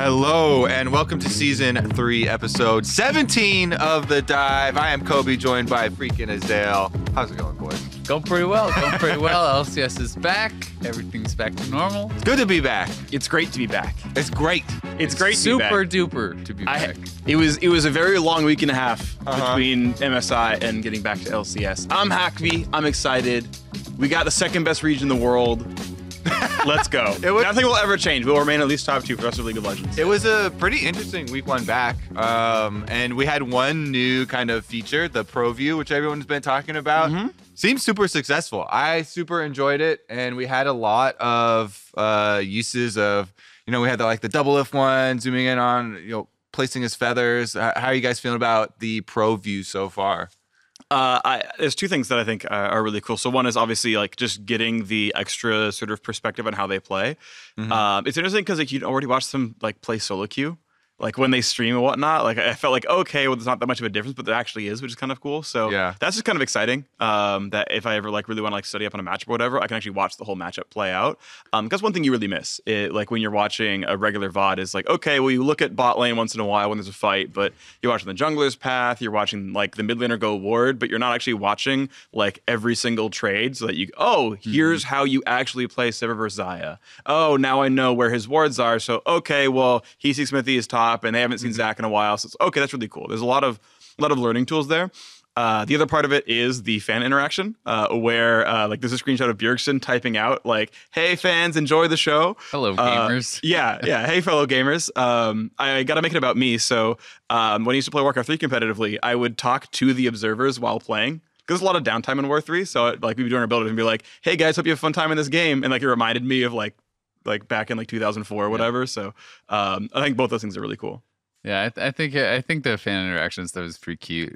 Hello, and welcome to Season 3, Episode 17 of The Dive. I am Kobe, joined by freaking Azale. How's it going, boys? Going pretty well. LCS is back. Everything's back to normal. It's good to be back. It's great to be back. It's great. It's great to be back. Super duper to be back. It was a very long week and a half between MSI and getting back to LCS. I'm happy. I'm excited. We got the second best region in the world. Let's go. Nothing will ever change. We'll remain at least top 2 for the rest of League of Legends. It was a pretty interesting week 1 back. And we had one new kind of feature, the Pro View, which everyone's been talking about. Seems super successful. I super enjoyed it. And we had a lot of uses of, we had the double lift one, zooming in on, placing his feathers. How are you guys feeling about the Pro View so far? There's 2 things that I think are really cool. So one is obviously just getting the extra sort of perspective on how they play. It's interesting because you'd already watched them play solo queue. When they stream and whatnot, I felt okay, well, there's not that much of a difference, but there actually is, which is kind of cool. So yeah, that's just kind of exciting. That if I ever really want to study up on a matchup or whatever, I can actually watch the whole matchup play out. Because one thing you really miss, when you're watching a regular VOD, is okay, well, you look at bot lane once in a while when there's a fight, but you're watching the jungler's path, you're watching the mid laner go ward, but you're not actually watching every single trade, so that here's how you actually play Sivir versus Xayah. Oh, now I know where his wards are. So okay, well, he sees Smithy is top, and they haven't seen Zach in a while. So it's okay, that's really cool. There's a lot of learning tools there. The other part of it is the fan interaction, where there's a screenshot of Bjergsen typing out "Hey fans, enjoy the show." Hello gamers. Yeah. Hey fellow gamers. I got to make it about me. So when I used to play Warcraft 3 competitively, I would talk to the observers while playing. Because there's a lot of downtime in War 3. So we'd be doing our build and be like, "Hey guys, hope you have a fun time in this game." And it reminded me of back in 2004 or whatever. Yeah. So I think both those things are really cool. Yeah, I think the fan interaction stuff is pretty cute.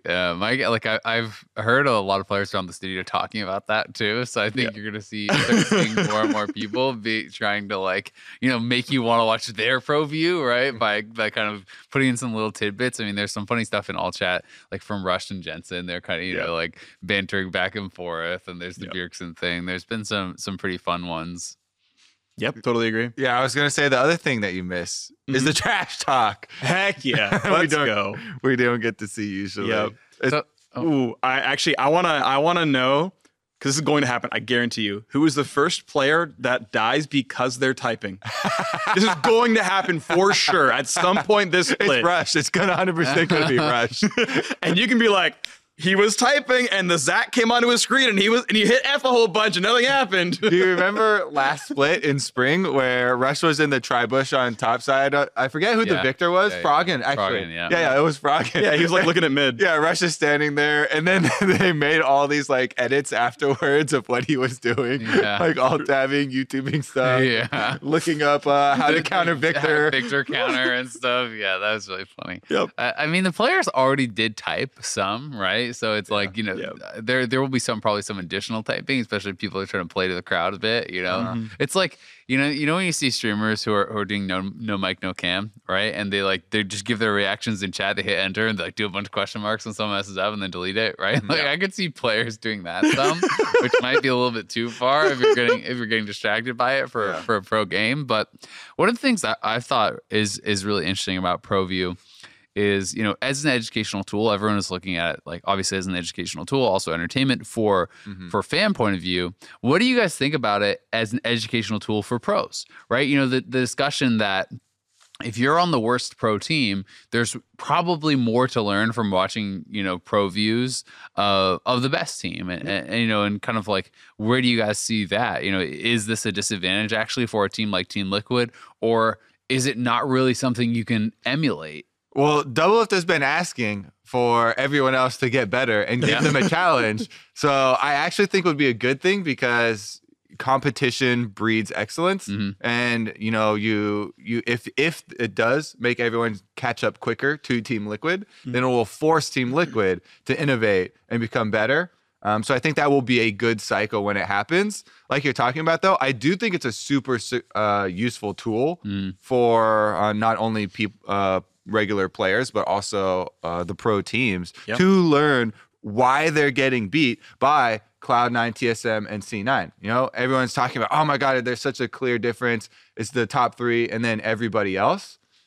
I've heard a lot of players around the studio talking about that too. So I think you're gonna start seeing more and more people be trying to make you want to watch their Pro View, right? By kind of putting in some little tidbits. I mean, there's some funny stuff in all chat, from Rush and Jensen. They're kind of bantering back and forth, and there's the Bjergsen thing. There's been some pretty fun ones. Yep, totally agree. Yeah, I was going to say the other thing that you miss is the trash talk. Heck yeah. Let's go. We don't get to see usually. Yep. I want to know, because this is going to happen, I guarantee you, who is the first player that dies because they're typing? This is going to happen for sure at some point this split. It's Rush. It's 100% going to be Rush. And you can be like, he was typing and the Zac came onto his screen and he hit F a whole bunch and nothing happened. Do you remember last split in spring where Rush was in the tri-bush on top side? I forget who the victor was. Froggen, actually. Froggen, yeah, it was Froggen. Yeah, he was looking at mid. Yeah, Rush is standing there, and then they made all these edits afterwards of what he was doing. Yeah. Alt-tabbing, YouTubing stuff. Yeah. Looking up how to counter Victor. Victor counter and stuff. Yeah, that was really funny. Yep. I mean, the players already did type some, right? So it's there will be probably some additional typing, especially if people are trying to play to the crowd a bit. It's when you see streamers who are doing no mic, no cam, right? And they just give their reactions in chat. They hit enter and they do a bunch of question marks when someone messes up and then delete it, right? I could see players doing that some, which might be a little bit too far if you're getting distracted by it for a pro game. But one of the things that I thought is really interesting about Pro View is, as an educational tool, everyone is looking at it obviously as an educational tool, also entertainment for fan point of view. What do you guys think about it as an educational tool for pros, right? The discussion that if you're on the worst pro team, there's probably more to learn from watching, pro views of the best team. And kind of where do you guys see that? Is this a disadvantage actually for a team like Team Liquid, or is it not really something you can emulate? Well, Doublelift has been asking for everyone else to get better and give them a challenge. So I actually think it would be a good thing because competition breeds excellence. And, if it does make everyone catch up quicker to Team Liquid, then it will force Team Liquid to innovate and become better. So I think that will be a good cycle when it happens. Like you're talking about, though, I do think it's a super useful tool for not only regular players, but also the pro teams to learn why they're getting beat by Cloud9, TSM, and C9. Everyone's talking about, oh my God, there's such a clear difference. It's the top 3 and then everybody else.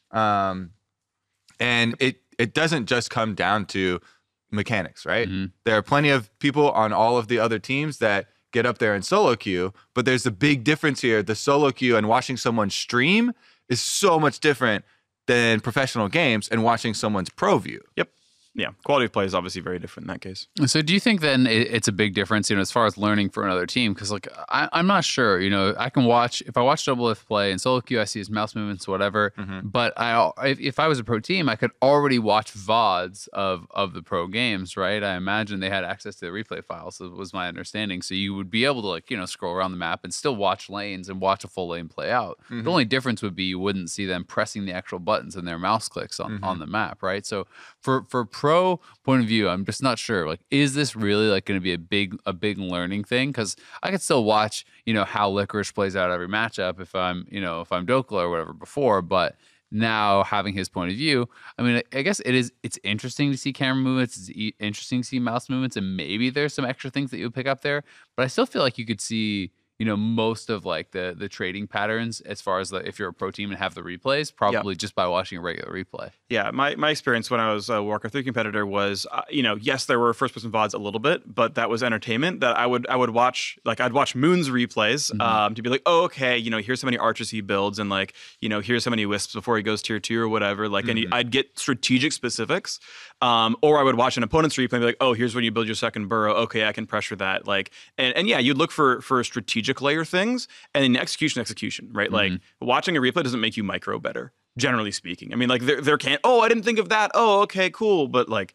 And it doesn't just come down to mechanics, right? There are plenty of people on all of the other teams that get up there in solo queue, but there's a big difference here. The solo queue and watching someone stream is so much different than professional games and watching someone's pro view. Yep. Yeah, quality of play is obviously very different in that case. So do you think then it's a big difference, as far as learning for another team? Because like I'm not sure, I can watch, if I watch Doublelift play in solo queue, I see his mouse movements, whatever. But if I was a pro team, I could already watch VODs of the pro games, right? I imagine they had access to the replay files, so was my understanding. So you would be able to scroll around the map and still watch lanes and watch a full lane play out. The only difference would be you wouldn't see them pressing the actual buttons and their mouse clicks on the map, right? So for pro point of view, I'm just not sure. Like, is this really like going to be a big learning thing? Because I could still watch, how Licorice plays out every matchup if I'm Dokla or whatever before, but now having his point of view, I mean, I guess it's interesting to see camera movements, it's interesting to see mouse movements, and maybe there's some extra things that you would pick up there, but I still feel like you could see most of like the trading patterns as far as if you're a pro team and have the replays, probably just by watching a regular replay. Yeah, my experience when I was a Warcraft 3 competitor was, yes, there were first-person VODs a little bit, but that was entertainment that I would watch. Like, I'd watch Moon's replays to be like, oh, okay, here's how many archers he builds, and like, here's how many wisps before he goes tier 2 or whatever. Like, and I'd get strategic specifics. Or I would watch an opponent's replay and be like, oh, here's when you build your second burrow. Okay, I can pressure that. Like, and yeah, you'd look for strategic layer things, and then execution, right? Like, watching a replay doesn't make you micro better, generally speaking. I mean, like, there can't, oh, I didn't think of that. Oh, okay, cool. But like,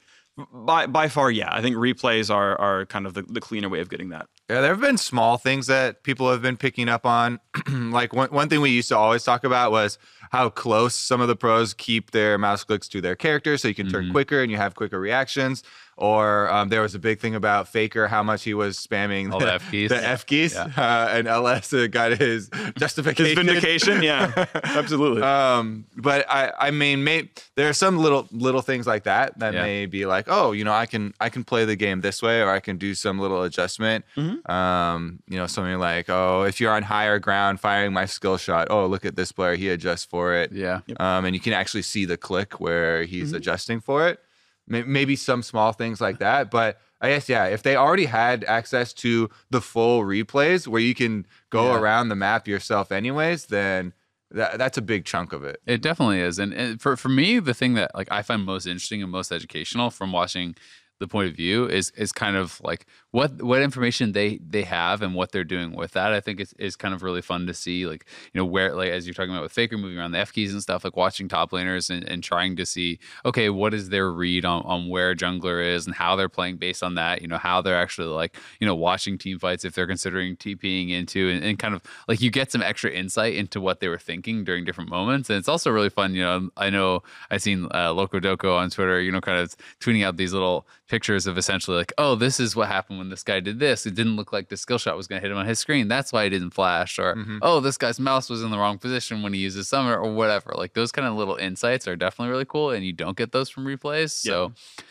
by far, yeah, I think replays are kind of the cleaner way of getting that. Yeah, there have been small things that people have been picking up on. Like one thing we used to always talk about was how close some of the pros keep their mouse clicks to their character, so you can turn quicker and you have quicker reactions. Or there was a big thing about Faker, how much he was spamming all the F keys. The F keys, and LS got his justification. His vindication, yeah, absolutely. But I mean, there are some little things like that may be like, oh, I can play the game this way, or I can do some little adjustment. Something like, oh, if you're on higher ground firing my skill shot, oh, look at this player, he adjusts for it. Yeah. And you can actually see the click where he's adjusting for it. Maybe some small things like that, but I guess, yeah, if they already had access to the full replays where you can go around the map yourself anyways, then that's a big chunk of it. It definitely is. And for me, the thing that like I find most interesting and most educational from watching the point of view is kind of like what information they have and what they're doing with that. I think is kind of really fun to see, like, where, like, as you're talking about with Faker moving around the F keys and stuff, like watching top laners and trying to see, okay, what is their read on where jungler is and how they're playing based on that, how they're actually like, watching team fights if they're considering TPing into, and kind of like you get some extra insight into what they were thinking during different moments. And it's also really fun, I know I've seen Loco Doco on Twitter, kind of tweeting out these little pictures of essentially like, oh, this is what happened when this guy did this. It didn't look like the skill shot was going to hit him on his screen. That's why he didn't flash. Or, oh, this guy's mouse was in the wrong position when he used his summer or whatever. Like, those kind of little insights are definitely really cool, and you don't get those from replays. So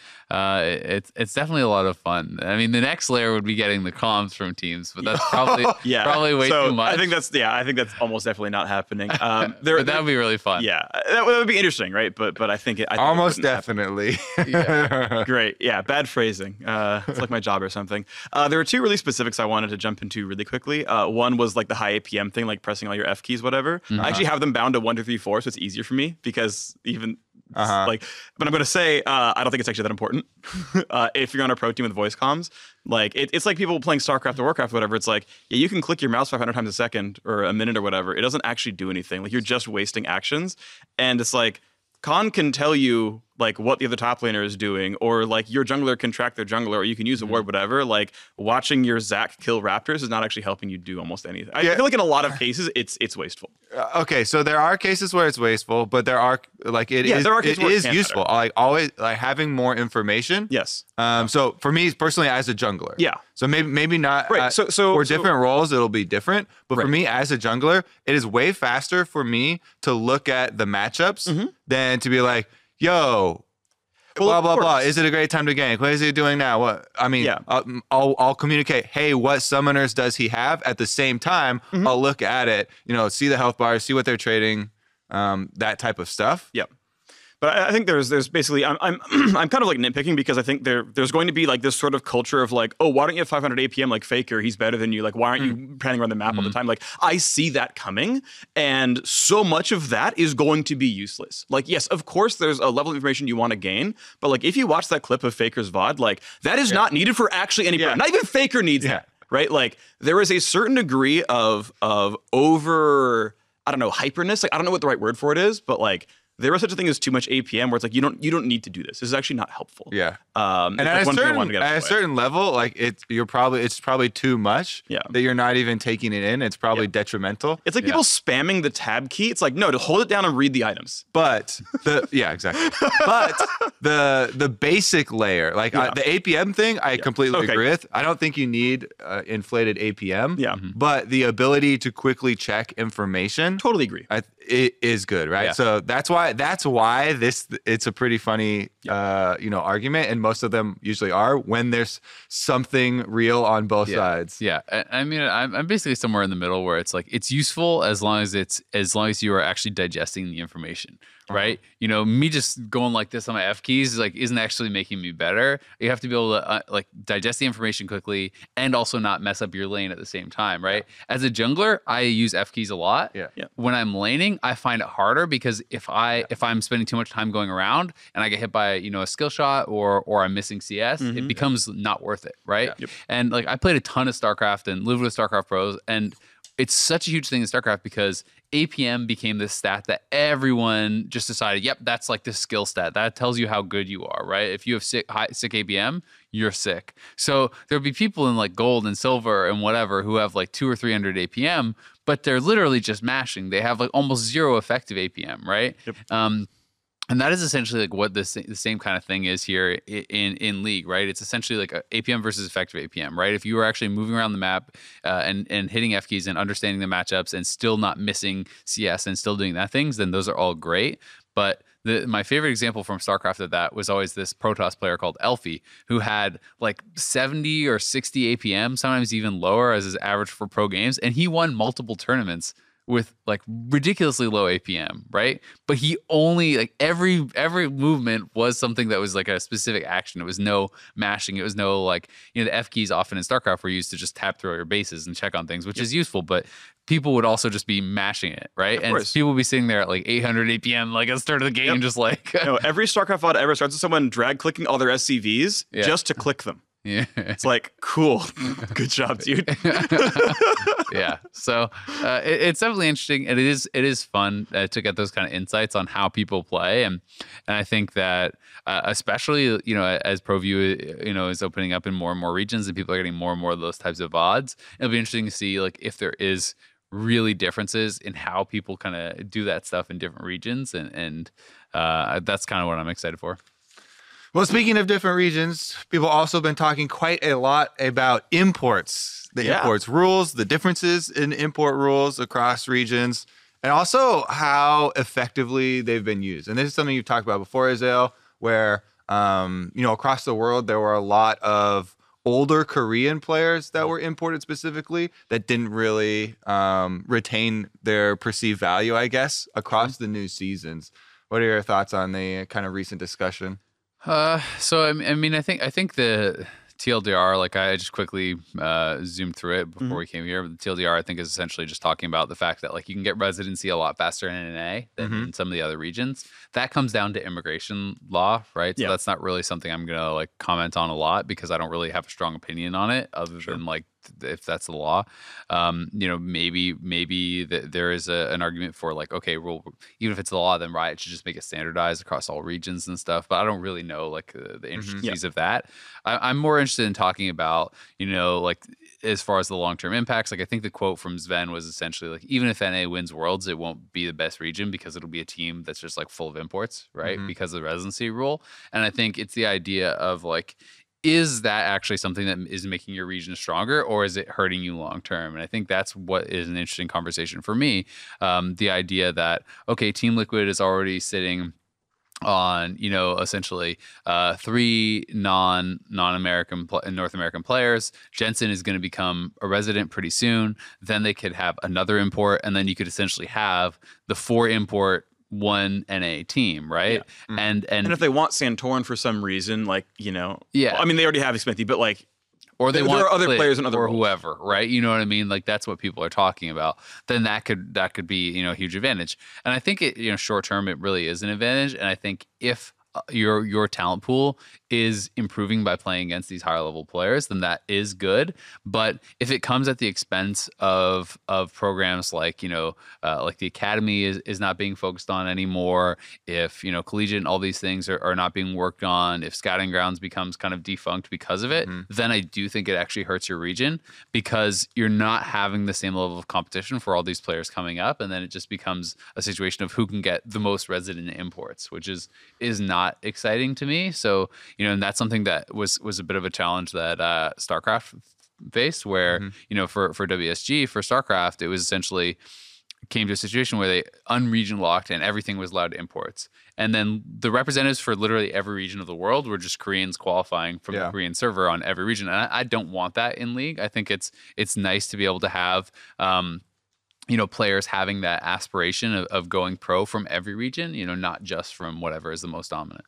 it's definitely a lot of fun. I mean, the next layer would be getting the comms from teams, but that's probably probably way too much. I think that's almost definitely not happening. But that would be really fun. Yeah, that would be interesting, right? But I think it almost definitely. Great. Yeah, bad phrasing. It's like my job or something. There were two really specifics I wanted to jump into really quickly. One was like the high APM thing, like pressing all your F keys, whatever. I actually have them bound to 1, 2, 3, 4, so it's easier for me because even. But I'm going to say, I don't think it's actually that important. If you're on a pro team with voice comms, like it's like people playing StarCraft or Warcraft or whatever. It's like, yeah, you can click your mouse 500 times a second or a minute or whatever. It doesn't actually do anything. Like, you're just wasting actions. And it's like, Khan can tell you like what the other top laner is doing, or like your jungler can track their jungler, or you can use a ward, whatever. Like, watching your Zac kill Raptors is not actually helping you do almost anything. I feel like in a lot of cases it's wasteful. Okay, so there are cases where it's wasteful, but there are like it is useful. Like, always, like, having more information. Yes. So for me personally, as a jungler. Yeah. So maybe not. Right. So for different roles, it'll be different. But for me as a jungler, it is way faster for me to look at the matchups than to be like, yo, blah blah blah. Is it a great time to gank? What is he doing now? What I mean, I'll communicate. Hey, what summoners does he have? At the same time, I'll look at it. See the health bars, see what they're trading. that type of stuff. Yep. But I think there's basically I'm I'm kind of like nitpicking because I think there's going to be like this sort of culture of like, oh, why don't you have 500 APM like Faker? He's better than you. Like, why aren't you panning around the map all the time? Like, I see that coming, and so much of that is going to be useless. Like, yes, of course, there's a level of information you want to gain, but like if you watch that clip of Faker's VOD, like that is not needed for actually any. Not even Faker needs that, right? Like there is a certain degree of over, I don't know, hyperness. Like I don't know what the right word for it is, but like. There is such a thing as too much APM where it's like you don't need to do this. This is actually not helpful. Yeah. And at a certain level, like it's probably too much. Yeah. That you're not even taking it in. It's probably detrimental. It's like people spamming the tab key. It's like no, to hold it down and read the items. But exactly. But the basic layer, like the APM thing, I completely agree with. I don't think you need inflated APM. Yeah. But the ability to quickly check information, totally agree. It is good, right? Yeah. So that's why it's a pretty funny argument, and most of them usually are when there's something real on both sides. Yeah, I mean, I'm basically somewhere in the middle where it's like it's useful as long as you are actually digesting the information, right? You know, me just going like this on my F keys isn't actually making me better. You have to be able to digest the information quickly and also not mess up your lane at the same time, right? As a jungler, I use F keys a lot. Yeah. When I'm laning, I find it harder because if I'm spending too much time going around and I get hit by a skill shot or I'm missing CS, it becomes not worth it, right? Yep. And like I played a ton of StarCraft and lived with StarCraft pros, and it's such a huge thing in StarCraft because APM became this stat that everyone just decided, yep, that's like the skill stat. That tells you how good you are, right? If you have sick APM, you're sick. So there'll be people in like gold and silver and whatever who have like 200 or 300 APM, but they're literally just mashing. They have like almost zero effective APM, right? Yep. And that is essentially like what the same kind of thing is here in League, right? It's essentially like a APM versus effective APM, right? If you were actually moving around the map and hitting F keys and understanding the matchups and still not missing CS and still doing that things, then those are all great. But my favorite example from StarCraft of that was always this Protoss player called Elfie, who had like 70 or 60 APM, sometimes even lower as his average for pro games, and he won multiple tournaments with like ridiculously low APM, right? But he only like every movement was something that was like a specific action. It was no mashing. It was no like, the F keys often in StarCraft were used to just tap through your bases and check on things, which is useful, but people would also just be mashing it, right? Of and course. people would be sitting there at like 800 APM, like at the start of the game, just like every StarCraft VOD ever starts with someone drag clicking all their SCVs just to click them. Yeah. It's like, cool. Good job, dude. Yeah. So it's definitely interesting. And it is fun to get those kind of insights on how people play. And I think that especially, as ProView, is opening up in more and more regions and people are getting more and more of those types of VODs, it'll be interesting to see like if there is really differences in how people kind of do that stuff in different regions. And that's kind of what I'm excited for. Well, speaking of different regions, people also been talking quite a lot about imports, imports rules, the differences in import rules across regions, and also how effectively they've been used. And this is something you've talked about before, Azael, where, across the world, there were a lot of older Korean players that were imported specifically that didn't really retain their perceived value, I guess, across the new seasons. What are your thoughts on the kind of recent discussion? So I mean, I think the TLDR, like I just quickly zoomed through it before we came here. The TLDR, I think, is essentially just talking about the fact that like you can get residency a lot faster in NA than in some of the other regions. That comes down to immigration law, right? So that's not really something I'm gonna like comment on a lot because I don't really have a strong opinion on it, other than like if that's the law. Maybe there is an argument for like, okay, well, even if it's the law, then Riot should just make it standardized across all regions and stuff. But I don't really know like the intricacies of that. I'm more interested in talking about, like as far as the long-term impacts. Like I think the quote from Sven was essentially like, even if NA wins Worlds, it won't be the best region because it'll be a team that's just like full of imports, right? Because of the residency rule. And I think it's the idea of like, is that actually something that is making your region stronger, or is it hurting you long term? And I think that's what is an interesting conversation for me. The idea that, okay, Team Liquid is already sitting on, you know, essentially 3 non-American North American players. Jensen is going to become a resident pretty soon. Then they could have another import, and then you could essentially have the 4 import 1 NA team, right? Yeah. And if they want Santorin for some reason, like, you know, yeah, I mean, they already have Smithy, but like, or there are other players and other or roles. whoever, right? You know what I mean? Like that's what people are talking about. Then that could be, you know, a huge advantage. And I think it, you know, short term it really is an advantage. And I think if your talent pool is improving by playing against these higher level players, then that is good. But if it comes at the expense of programs like, you know, like the academy is not being focused on anymore, if, you know, collegiate and all these things are not being worked on, if scouting grounds becomes kind of defunct because of it, then I do think it actually hurts your region, because you're not having the same level of competition for all these players coming up. And then it just becomes a situation of who can get the most resident imports, which is not exciting to me. So, you know, and that's something that was a bit of a challenge that StarCraft faced, where, you know, for WSG, for StarCraft, it was essentially came to a situation where they unregion locked and everything was allowed imports. And then the representatives for literally every region of the world were just Koreans qualifying from the Korean server on every region. And I don't want that in League. I think it's nice to be able to have you know, players having that aspiration of going pro from every region, you know, not just from whatever is the most dominant.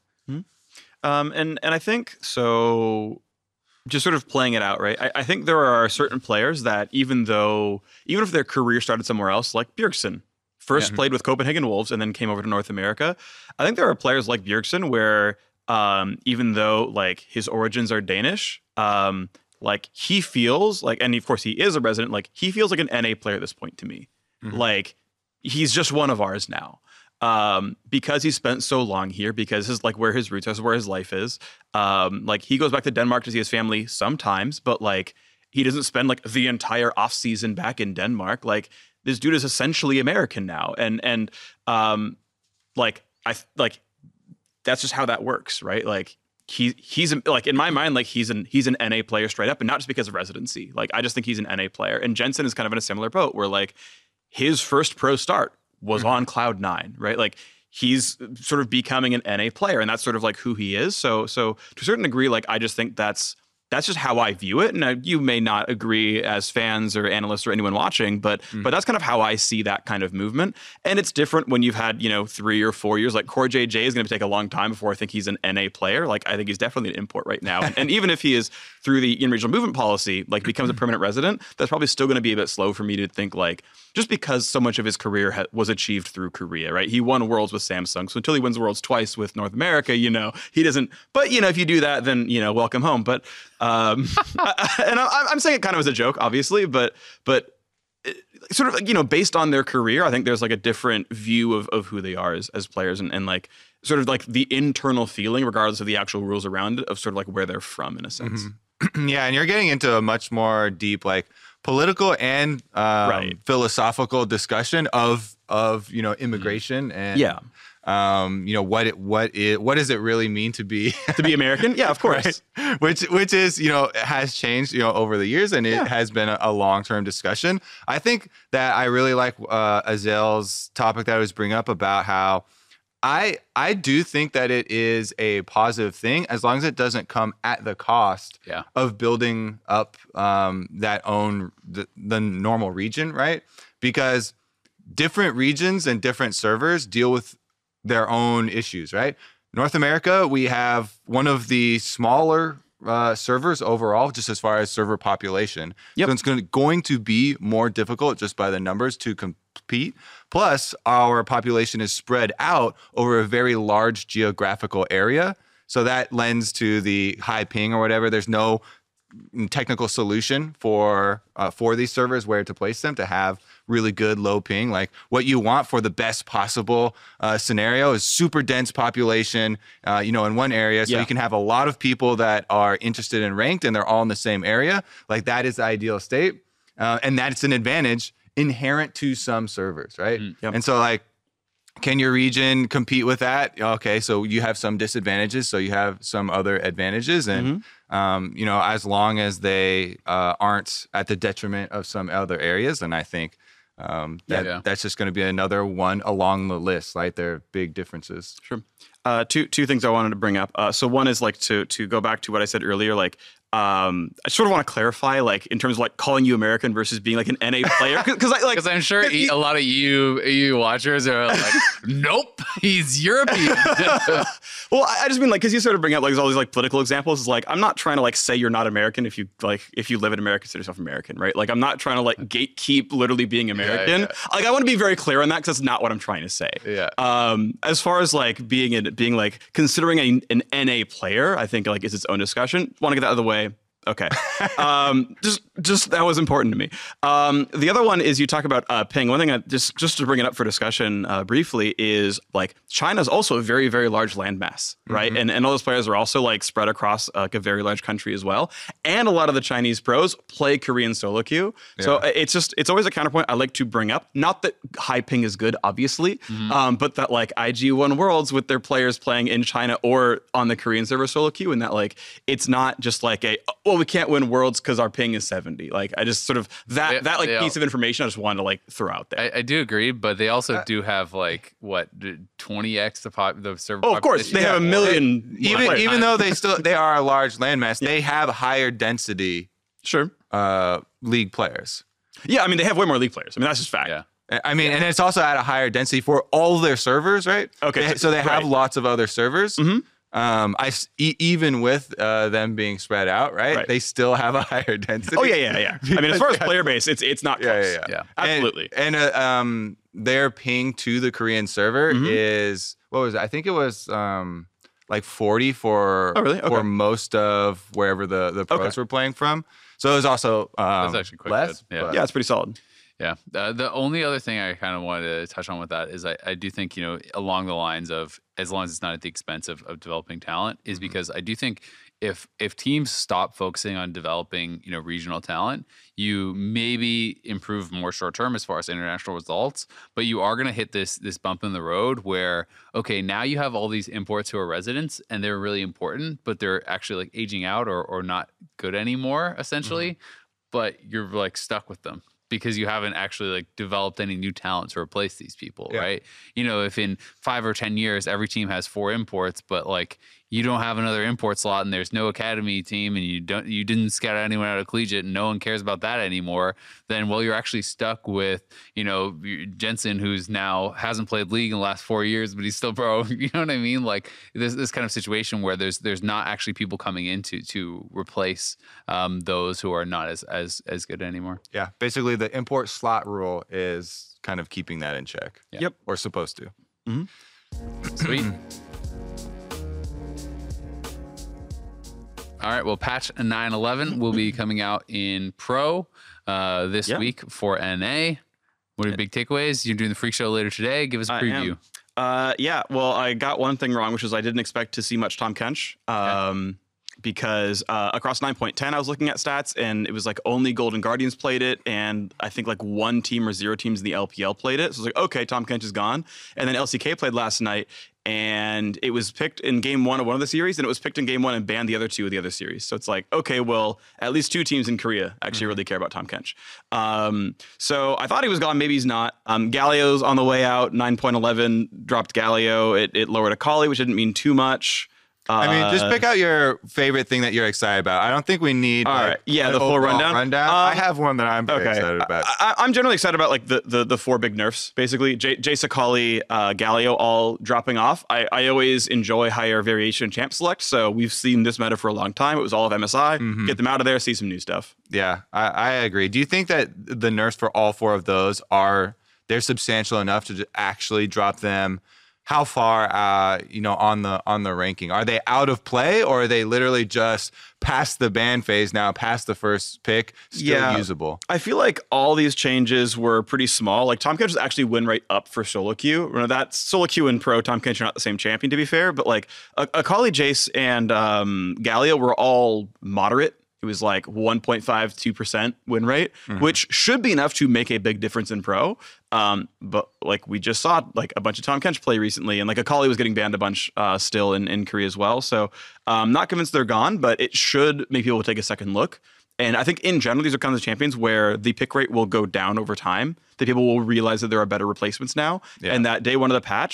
And I think so. Just sort of playing it out, right? I think there are certain players that even if their career started somewhere else, like Bjergsen, first played with Copenhagen Wolves and then came over to North America. I think there are players like Bjergsen where even though like his origins are Danish, like he feels like, and of course he is a resident, like he feels like an NA player at this point to me. Like he's just one of ours now. Because he spent so long here, because his like where his roots are, where his life is. Like he goes back to Denmark to see his family sometimes, but like he doesn't spend like the entire off season back in Denmark. Like this dude is essentially American now, and like that's just how that works, right? Like he's like in my mind, like he's an NA player straight up, and not just because of residency. Like I just think he's an NA player, and Jensen is kind of in a similar boat where like his first pro start was on Cloud 9, right? Like he's sort of becoming an NA player, and that's sort of like who he is. So to a certain degree, like I just think that's just how I view it. And you may not agree as fans or analysts or anyone watching, but that's kind of how I see that kind of movement. And it's different when you've had, you know, 3 or 4 years. Like Core JJ is going to take a long time before I think he's an NA player. Like I think he's definitely an import right now. And even if he is through the in-regional movement policy, like becomes a permanent resident, that's probably still going to be a bit slow for me to think like, just because so much of his career was achieved through Korea, right? He won Worlds with Samsung. So until he wins Worlds twice with North America, you know, he doesn't, but you know, if you do that, then, you know, welcome home. But, and I'm saying it kind of as a joke, obviously, but sort of, you know, based on their career, I think there's like a different view of who they are as players and like sort of like the internal feeling, regardless of the actual rules around it, of sort of like where they're from in a sense. Yeah. And you're getting into a much more deep, like, political and philosophical discussion of you know, immigration and you know, what does it really mean to be American? Yeah, of course. Right? Which is, you know, has changed, you know, over the years, and it has been a long-term discussion. I think that I really like Azel's topic that I was bringing up about how I do think that it is a positive thing as long as it doesn't come at the cost of building up the normal region, right? Because different regions and different servers deal with their own issues, right? North America, we have one of the smaller servers overall, just as far as server population. So it's going to be more difficult just by the numbers to compete. Plus, our population is spread out over a very large geographical area. So that lends to the high ping or whatever. There's no technical solution for these servers where to place them to have really good low ping. Like what you want for the best possible scenario is super dense population, you know, in one area. So you can have a lot of people that are interested in ranked and they're all in the same area. Like that is the ideal state. And that's an advantage inherent to some servers, right? And so like, can your region compete with that? Okay, so you have some disadvantages, so you have some other advantages, and you know, as long as they aren't at the detriment of some other areas, then I think that's just going to be another one along the list, right? There are big differences. Sure. Two things I wanted to bring up. So one is like to go back to what I said earlier, like I sort of want to clarify, like in terms of like calling you American versus being like an NA player, because I'm sure a lot of EU watchers are like, nope, he's European. Well, I just mean like because you sort of bring up like all these like political examples. Is like I'm not trying to like say you're not American if you live in America, consider yourself American, right? Like I'm not trying to like gatekeep literally being American. Yeah. Like I want to be very clear on that because that's not what I'm trying to say. Yeah. As far as like being like considering an NA player, I think like is its own discussion. Want to get that out of the way. Okay. Just that was important to me. The other one is you talk about ping. One thing just to bring it up for discussion briefly is like China's also a very, very large landmass, right? Mm-hmm. And all those players are also like spread across like a very large country as well. And a lot of the Chinese pros play Korean solo queue. Yeah. So it's always a counterpoint I like to bring up. Not that high ping is good, obviously, but that like IG1 Worlds with their players playing in China or on the Korean server solo queue, and that like it's not just like we can't win Worlds because our ping is 70. Like I just sort of that piece of information I just wanted to like throw out there. I do agree, but they also do have like what 20x the server. Oh, of course, they have a million. Even though they are a large landmass, they have higher density. Sure. League players. Yeah, I mean they have way more league players. I mean that's just fact. Yeah. I mean, and it's also at a higher density for all their servers, right? Okay, so they have lots of other servers. Mm-hmm. Even with them being spread out, right? They still have a higher density. Oh yeah. I mean, as far as player base, it's not close. Yeah. Absolutely. And their ping to the Korean server is what was it? I think it was like 40 for most of wherever the pros were playing from. So it was also that's actually quite less. good. Yeah, it's pretty solid. Yeah. The only other thing I kind of wanted to touch on with that is I do think, along the lines of as long as it's not at the expense of developing talent is because I do think if teams stop focusing on developing, regional talent, you maybe improve more short term as far as international results, but you are going to hit this bump in the road where, okay, now you have all these imports who are residents and they're really important, but they're actually like aging out or not good anymore, essentially, but you're like stuck with them. Because you haven't actually like developed any new talent to replace these people, right? If in 5 or 10 years every team has 4 imports, but like you don't have another import slot and there's no academy team and you didn't scout anyone out of collegiate and no one cares about that anymore, then you're actually stuck with, Jensen, who's now hasn't played league in the last 4 years, but he's still pro. You know what I mean? Like this kind of situation where there's not actually people coming in to replace those who are not as good anymore. Yeah. Basically the import slot rule is kind of keeping that in check. Yeah. Yep. Or supposed to. Mm-hmm. Sweet. All right. Well, patch 9.11 will be coming out in Pro this week for NA. What are your big takeaways? You're doing the freak show later today. Give us a preview. Well, I got one thing wrong, which is I didn't expect to see much Tahm Kench. Because across 9.10, I was looking at stats, and it was like only Golden Guardians played it, and I think like 1 team or 0 teams in the LPL played it. So I was like, okay, Tahm Kench is gone. And then LCK played last night, and it was picked in game 1 of one of the series, and it was picked in game 1 and banned the other 2 of the other series. So it's like, okay, well, at least 2 teams in Korea actually really care about Tahm Kench. So I thought he was gone. Maybe he's not. Galio's on the way out. 9.11 dropped Galio. It lowered Akali, which didn't mean too much. I mean, just pick out your favorite thing that you're excited about. I don't think we need the full rundown. I have one that I'm very excited about. I'm generally excited about like the 4 big nerfs, basically. Jace, Akali, Galio all dropping off. I always enjoy higher variation champ select, so we've seen this meta for a long time. It was all of MSI. Get them out of there, see some new stuff. Yeah, I agree. Do you think that the nerfs for all 4 of those they're substantial enough to actually drop them? How far, on the ranking? Are they out of play, or are they literally just past the ban phase now, past the first pick, still usable? I feel like all these changes were pretty small. Like Tahm Kench is actually win rate up for solo queue. That solo queue and pro, Tahm Kench are not the same champion, to be fair, but like Akali, Jace, and Galio were all moderate. It was like 1.52% win rate, which should be enough to make a big difference in pro. But like we just saw like a bunch of Tahm Kench play recently, and like Akali was getting banned a bunch still in Korea as well. So I'm not convinced they're gone, but it should make people take a second look. And I think in general, these are kinds of champions where the pick rate will go down over time. That people will realize that there are better replacements now, and that day 1 of the patch,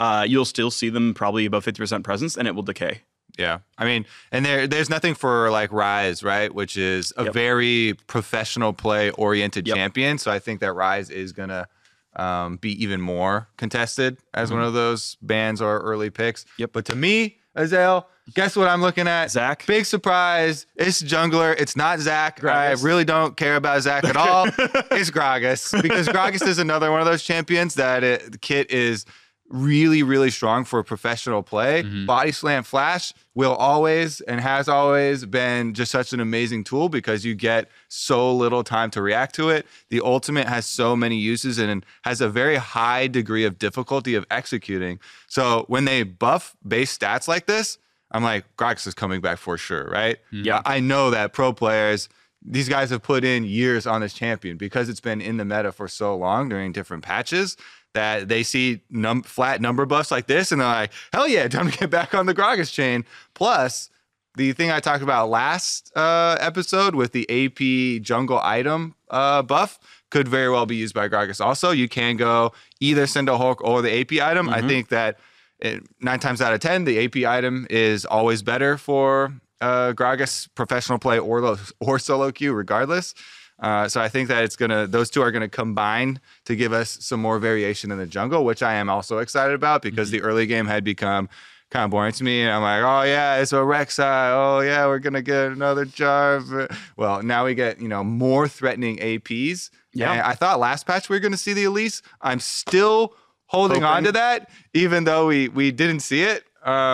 you'll still see them probably above 50% presence, and it will decay. Yeah. I mean, and there's nothing for like Rise, right? Which is a very professional play oriented champion. So I think that Rise is going to be even more contested as one of those bans or early picks. But to me, Azael, guess what I'm looking at? Zach. Big surprise. It's jungler. It's not Zach. Gragas. I really don't care about Zach at all. It's Gragas. Because Gragas is another one of those champions that the kit is really, really strong for professional play. Body Slam Flash will always and has always been just such an amazing tool because you get so little time to react to it. The ultimate has so many uses and has a very high degree of difficulty of executing. So when they buff base stats like this, I'm like, Gragas is coming back for sure, right? Yeah. I know that pro players, these guys have put in years on this champion because it's been in the meta for so long during different patches that they see flat number buffs like this, and they're like, hell yeah, time to get back on the Gragas chain. Plus, the thing I talked about last episode with the AP jungle item buff could very well be used by Gragas also. You can go either Sendo Hulk or the AP item. I think that 9 times out of 10, the AP item is always better for Gragas professional play or solo queue regardless. So I think that those two are gonna combine to give us some more variation in the jungle, which I am also excited about because the early game had become kind of boring to me. And I'm like, oh yeah, it's a Rek'Sai. Oh yeah, we're gonna get another Jarv. Well, now we get more threatening APs. Yeah, and I thought last patch we were gonna see the Elise. I'm still holding on to that, even though we didn't see it.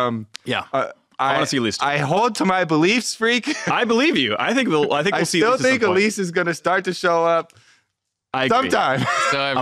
I want to see Elise. I hold to my beliefs, Freak. I believe you. I think we'll see. I still think Elise is going to start to show up sometime. So I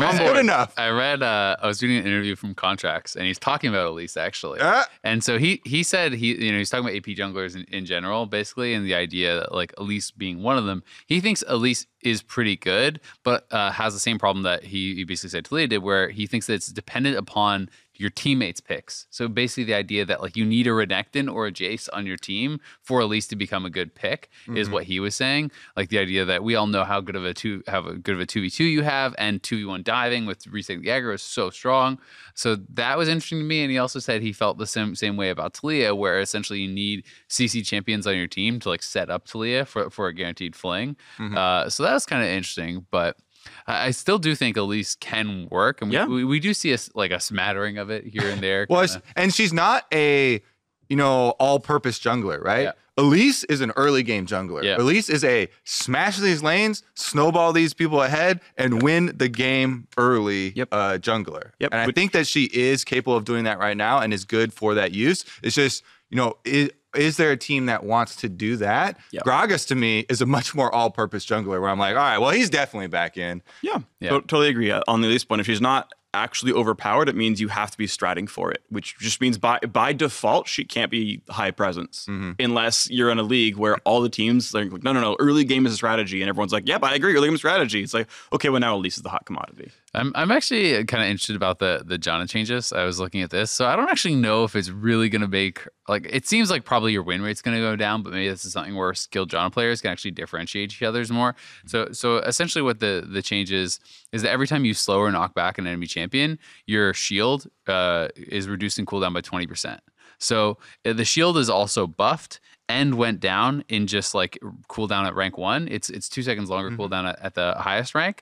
was doing an interview from Contracts, and he's talking about Elise actually. And so he said he's talking about AP junglers in general, basically, and the idea that like Elise being one of them. He thinks Elise is pretty good, but has the same problem that he basically said Taliyah did, where he thinks that it's dependent upon your teammates' picks. So basically the idea that like you need a Renekton or a Jace on your team for Elise to become a good pick is what he was saying. Like the idea that we all know how good of a 2v2 you have, and 2v1 diving with resetting the aggro is so strong. So that was interesting to me. And he also said he felt the same way about Taliyah, where essentially you need CC champions on your team to like set up Taliyah for a guaranteed fling. So that was kind of interesting, but I still do think Elise can work, and we do see a smattering of it here and there. Well, and she's not a all-purpose jungler, right? Yeah. Elise is an early game jungler. Yeah. Elise is a smash these lanes, snowball these people ahead, and win the game early jungler. And I think that she is capable of doing that right now and is good for that use. It's just is there a team that wants to do that? Gragas, to me, is a much more all-purpose jungler where I'm like, all right, well, he's definitely back in. Totally agree. On the Elise point, if she's not actually overpowered, it means you have to be stratting for it, which just means by default, she can't be high presence unless you're in a league where all the teams like, no, early game is a strategy. And everyone's like, yep, I agree, early game is strategy. It's like, okay, well, now Elise is the hot commodity. I'm actually kind of interested about the Janna changes. I was looking at this. So I don't actually know if it's really going to make, like, it seems like probably your win rate's going to go down, but maybe this is something where skilled Janna players can actually differentiate each other's more. So essentially what the change is that every time you slow or knock back an enemy champion, your shield is reduced in cooldown by 20%. So the shield is also buffed and went down in just like cooldown at rank 1. It's 2 seconds longer cooldown at the highest rank.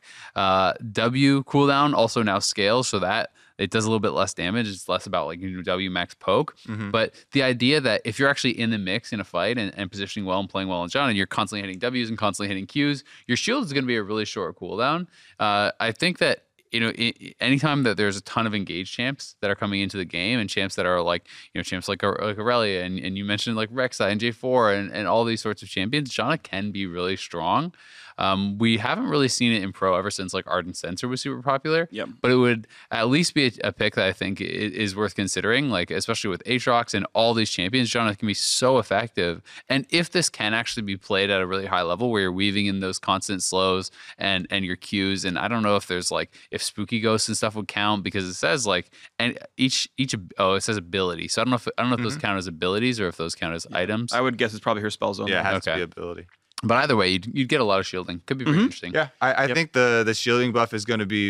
W cooldown also now scales so that it does a little bit less damage. It's less about like W max poke. But the idea that if you're actually in the mix in a fight and positioning well and playing well in Janna, and you're constantly hitting Ws and constantly hitting Qs, your shield is going to be a really short cooldown. I think that anytime that there's a ton of engaged champs that are coming into the game and champs that are like, champs like Aurelia and you mentioned like Rek'Sai and J4 and all these sorts of champions, Janna can be really strong. We haven't really seen it in pro ever since like Ardent Censer was super popular. But it would at least be a pick that I think is worth considering, like especially with Aatrox and all these champions. Janna can be so effective. And if this can actually be played at a really high level where you're weaving in those constant slows and your Qs, and I don't know if there's like if Spooky Ghosts and stuff would count, because it says like and it says ability. So I don't know if those count as abilities or if those count as items. I would guess it's probably her spell zone. Yeah, it has to be ability. But either way, you'd get a lot of shielding. Could be pretty interesting. Yeah, I think the shielding buff is going to be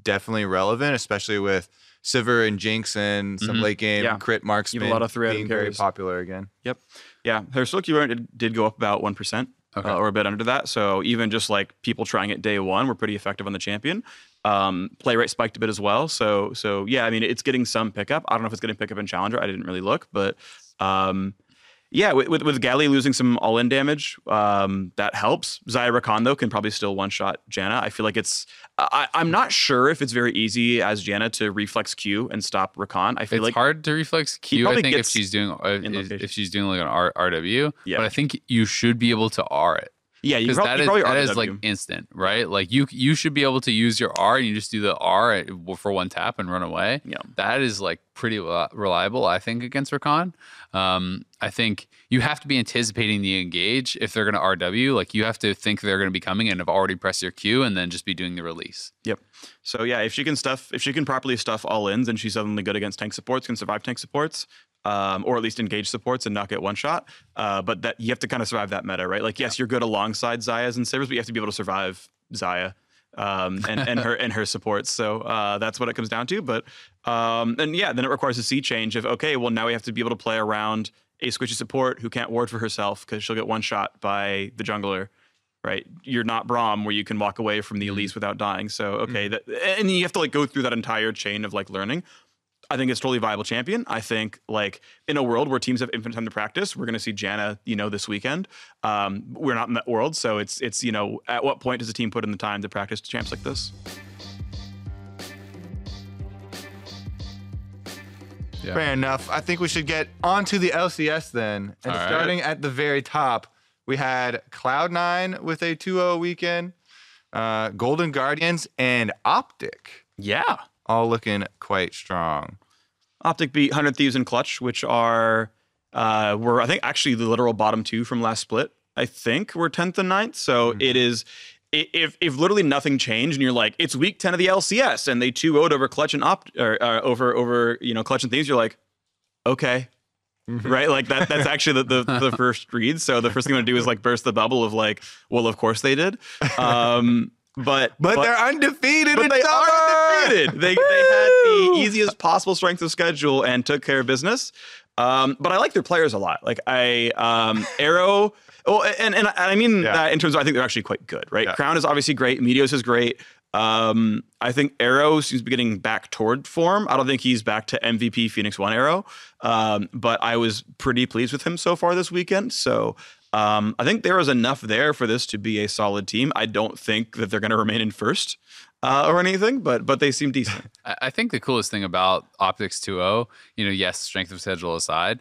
definitely relevant, especially with Sivir and Jinx and some late game crit marks You have a lot of being very popular again. Yep. Yeah. Her skill Q did go up about 1%. Or a bit under that. So even just like people trying it day one were pretty effective on the champion. Play rate spiked a bit as well. So yeah, I mean, it's getting some pickup. I don't know if it's getting pickup in Challenger. I didn't really look, but yeah, with Gally losing some all-in damage, that helps. Xayah Rakan, though, can probably still one-shot Janna. I feel like I'm not sure if it's very easy as Janna to reflex Q and stop Rakan. I feel it's like hard to reflex Q. I think if she's doing like an RW, but I think you should be able to R it. Yeah, that is like instant, right? Like you should be able to use your R and you just do the R for one tap and run away. Yeah, that is like pretty reliable, I think, against Rakan. I think you have to be anticipating the engage if they're going to RW. Like you have to think they're going to be coming and have already pressed your Q and then just be doing the release. Yep. So yeah, if she can properly stuff all ins, then she's suddenly good against tank supports, can survive tank supports. Or at least engage supports and not get one shot. But that you have to kind of survive that meta, right? Like, yes, you're good alongside Xayahs and Sivers, but you have to be able to survive Xayah and her supports. So that's what it comes down to. But and yeah, then it requires a sea change of okay, well now we have to be able to play around a squishy support who can't ward for herself because she'll get one shot by the jungler. Right, you're not Braum where you can walk away from the Elise without dying. So okay, and you have to like go through that entire chain of like learning. I think it's totally viable champion. I think like in a world where teams have infinite time to practice, we're going to see Janna, this weekend. We're not in that world, so it's at what point does a team put in the time to practice champs like this? Yeah. Fair enough. I think we should get onto the LCS then. And starting at the very top, we had Cloud9 with a 2-0 weekend, Golden Guardians, and Optic. Yeah. All looking quite strong. Optic beat 100 Thieves and Clutch, which were I think actually the literal bottom two from last split. I think we're 10th and 9th. So it is if literally nothing changed and you're like it's week 10 of the LCS and they 2-0'd over Clutch and over Clutch and Thieves, you're like okay. Right, like that's actually the first read. So the first thing I'm gonna do is like burst the bubble of like, well, of course they did. But they're undefeated. But they are undefeated. They had the easiest possible strength of schedule and took care of business. But I like their players a lot. Like Arrow. Oh, and I mean that in terms of I think they're actually quite good. Right, Crown is obviously great. Meteos is great. I think Arrow seems to be getting back toward form. I don't think he's back to MVP Phoenix 1 Arrow. But I was pretty pleased with him so far this weekend. So. I think there is enough there for this to be a solid team. I don't think that they're going to remain in first or anything, but they seem decent. I think the coolest thing about Optics 2-0, yes, strength of schedule aside,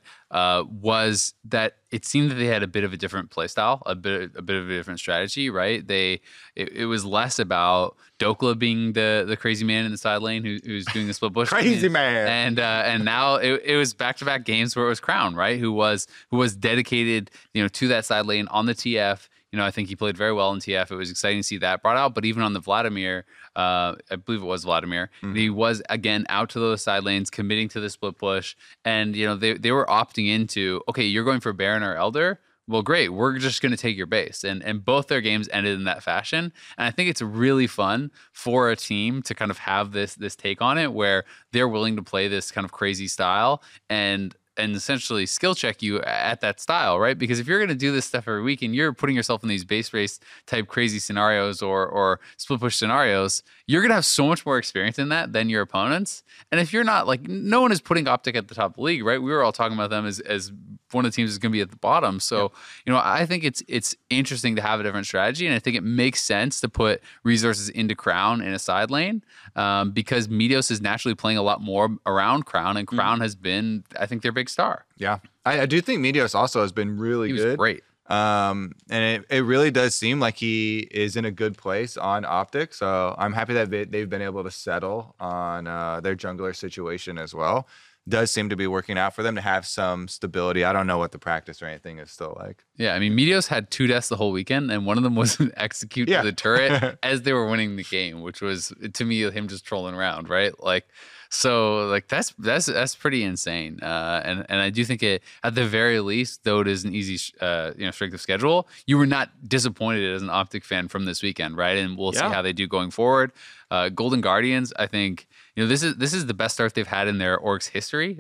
was that it seemed that they had a bit of a different play style, a bit of a different strategy, right? It was less about Dokla being the crazy man in the side lane who's doing the split push. Crazy man. And now it was back-to-back games where it was Crown, right? Who was dedicated, to that side lane on the TF. I think he played very well in TF. It was exciting to see that brought out. But even on the Vladimir, I believe it was Vladimir, he was, again, out to those side lanes, committing to the split push. And, they were opting into, okay, you're going for Baron or Elder? Well, great. We're just going to take your base. And both their games ended in that fashion. And I think it's really fun for a team to kind of have this take on it where they're willing to play this kind of crazy style and essentially skill check you at that style, right? Because if you're going to do this stuff every week and you're putting yourself in these base race type crazy scenarios or split push scenarios, you're going to have so much more experience in that than your opponents. And if you're not, like, no one is putting Optic at the top of the league, right? We were all talking about them as one of the teams is going to be at the bottom. So, I think it's interesting to have a different strategy. And I think it makes sense to put resources into Crown in a side lane because Meteos is naturally playing a lot more around Crown. And Crown has been, I think, their big star. Yeah. I do think Meteos also has been really good. He was great. And it really does seem like he is in a good place on Optic. So I'm happy that they've been able to settle on their jungler situation as well. Does seem to be working out for them to have some stability. I don't know what the practice or anything is still like. Yeah, I mean, Meteos had 2 deaths the whole weekend, and one of them was an execute to the turret as they were winning the game, which was, to me, him just trolling around, right? Like, So like that's pretty insane. And I do think it, at the very least, though it is an easy strength of schedule, you were not disappointed as an Optic fan from this weekend, right? And we'll see how they do going forward. Golden Guardians, I think, this is the best start they've had in their org's history.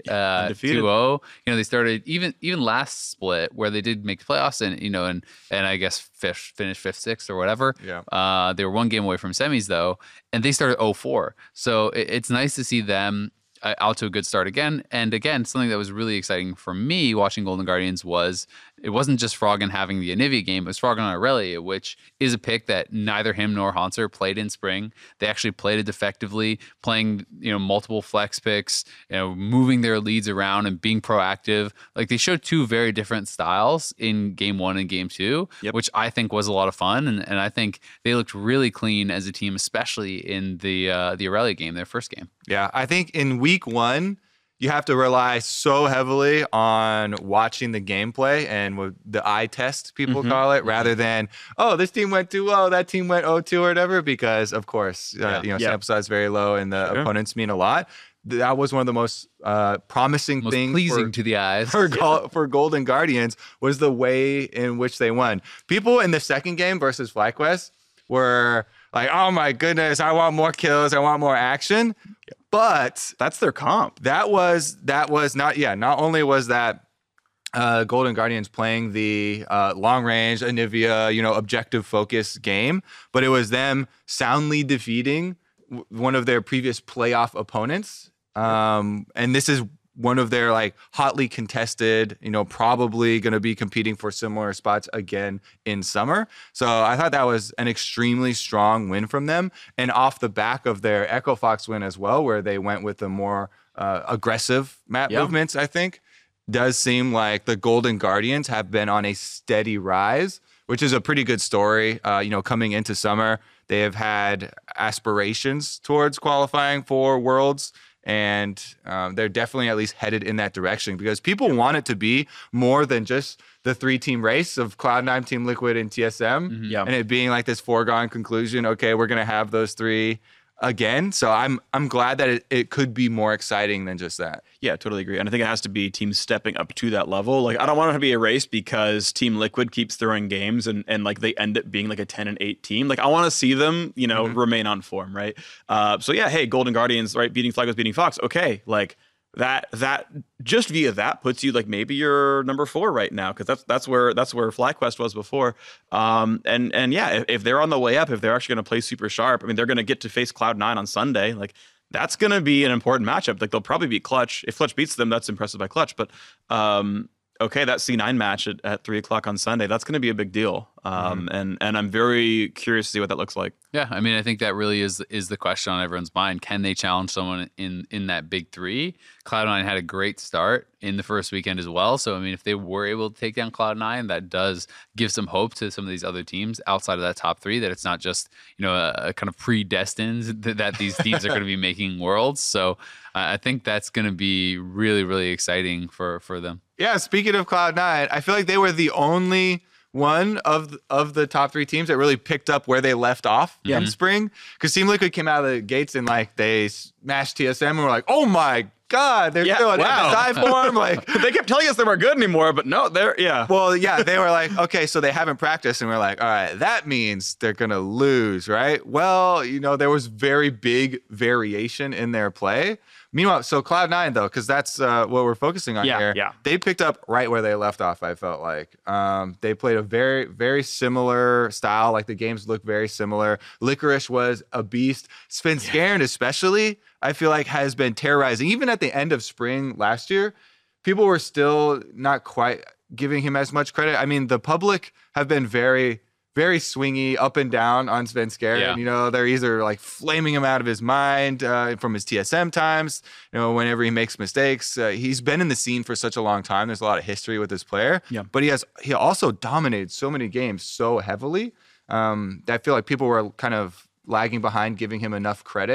2-0. They started even last split where they did make the playoffs and I guess finished 5th, 6th or whatever. Yeah. They were one game away from semis though, and they started 0-4. So it's nice to see them out to a good start again. And again, something that was really exciting for me watching Golden Guardians was it wasn't just Froggen having the Anivia game, it was Froggen on Aurelia, which is a pick that neither him nor Hanszer played in spring. They actually played it effectively, playing multiple flex picks, moving their leads around and being proactive. Like they showed two very different styles in game 1 and game 2, which I think was a lot of fun. And I think they looked really clean as a team, especially in the Aurelia game, their first game. Yeah, I think in week 1, you have to rely so heavily on watching the gameplay and the eye test, people call it, rather than, this team went 2-0, that team went 0-2 or whatever, because, of course, sample size is very low and the opponents mean a lot. That was one of the most promising things. Pleasing to the eyes. For Golden Guardians was the way in which they won. People in the second game versus FlyQuest were like, oh my goodness, I want more kills, I want more action. But that's their comp. That was not only was that Golden Guardians playing the long range Anivia, objective focus game, but it was them soundly defeating one of their previous playoff opponents. And this is one of their hotly contested, probably going to be competing for similar spots again in summer. So I thought that was an extremely strong win from them. And off the back of their Echo Fox win as well, where they went with the more aggressive map movements, I think, does seem like the Golden Guardians have been on a steady rise, which is a pretty good story. Coming into summer, they have had aspirations towards qualifying for Worlds. And they're definitely at least headed in that direction because people want it to be more than just the 3-team race of Cloud9, Team Liquid, and TSM. And it being like this foregone conclusion, okay, we're going to have those 3 again. So I'm glad that it could be more exciting than just that. Yeah, totally agree. And I think it has to be teams stepping up to that level. I don't want it to be a race because Team Liquid keeps throwing games and they end up being a 10-8 team. I want to see them, remain on form, right? So yeah, hey, Golden Guardians, right, beating FlyQuest, beating Fox. Okay, that just via that puts you maybe you're number 4 right now because that's where FlyQuest was before. And yeah, if they're on the way up, if they're actually going to play super sharp, I mean, they're going to get to face Cloud9 on Sunday. That's going to be an important matchup. They'll probably beat Clutch. If Clutch beats them, that's impressive by Clutch. But okay, that C9 match at 3 o'clock on Sunday, that's going to be a big deal. And I'm very curious to see what that looks like. Yeah, I mean, I think that really is the question on everyone's mind. Can they challenge someone in that big 3? Cloud9 had a great start in the first weekend as well. So, I mean, if they were able to take down Cloud9, that does give some hope to some of these other teams outside of that top 3, that it's not just, a kind of predestined that these teams are going to be making Worlds. So I think that's going to be really, really exciting for them. Yeah, speaking of Cloud9, I feel like they were the only one of the top 3 teams that really picked up where they left off in spring. Because Team Liquid came out of the gates and they smashed TSM and were like, oh my God, they're still in MSI form. They kept telling us they weren't good anymore, but no, Well, yeah, they were like, okay, so they haven't practiced, and we're like, all right, that means they're gonna lose, right? Well, there was very big variation in their play. Meanwhile, so Cloud9 though, because that's what we're focusing on here. Yeah. They picked up right where they left off. I felt like they played a very, very similar style. The games look very similar. Licorice was a beast. Svenskeren especially, I feel like has been terrorizing. Even at the end of spring last year, people were still not quite giving him as much credit. I mean, the public have been very, very swingy, up and down on Svenskeren. Yeah. They're either flaming him out of his mind from his TSM times, whenever he makes mistakes. He's been in the scene for such a long time. There's a lot of history with this player. Yeah. But he also dominated so many games so heavily that I feel like people were kind of lagging behind giving him enough credit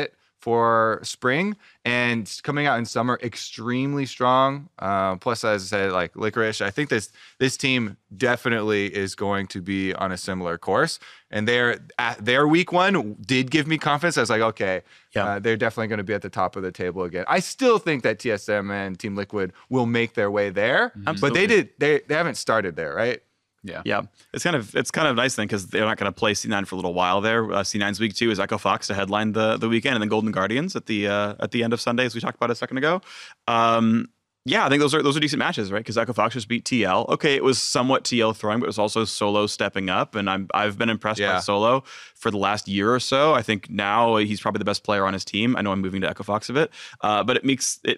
for spring, and coming out in summer extremely strong. Plus, as I said, like Licorice, I think this team definitely is going to be on a similar course. And their week one did give me confidence. I was like, okay, they're definitely going to be at the top of the table again. I still think that TSM and Team Liquid will make their way there, but they haven't started there, right? Yeah. It's kind of nice then because they're not going to play C9 for a little while there. C9's week 2 is Echo Fox to headline the weekend, and then Golden Guardians at the end of Sunday, as we talked about a second ago. I think those are decent matches, right? Because Echo Fox just beat TL. Okay, it was somewhat TL throwing, but it was also Solo stepping up, and I've been impressed by Solo for the last year or so. I think now he's probably the best player on his team. I know I'm moving to Echo Fox a bit, but it makes it.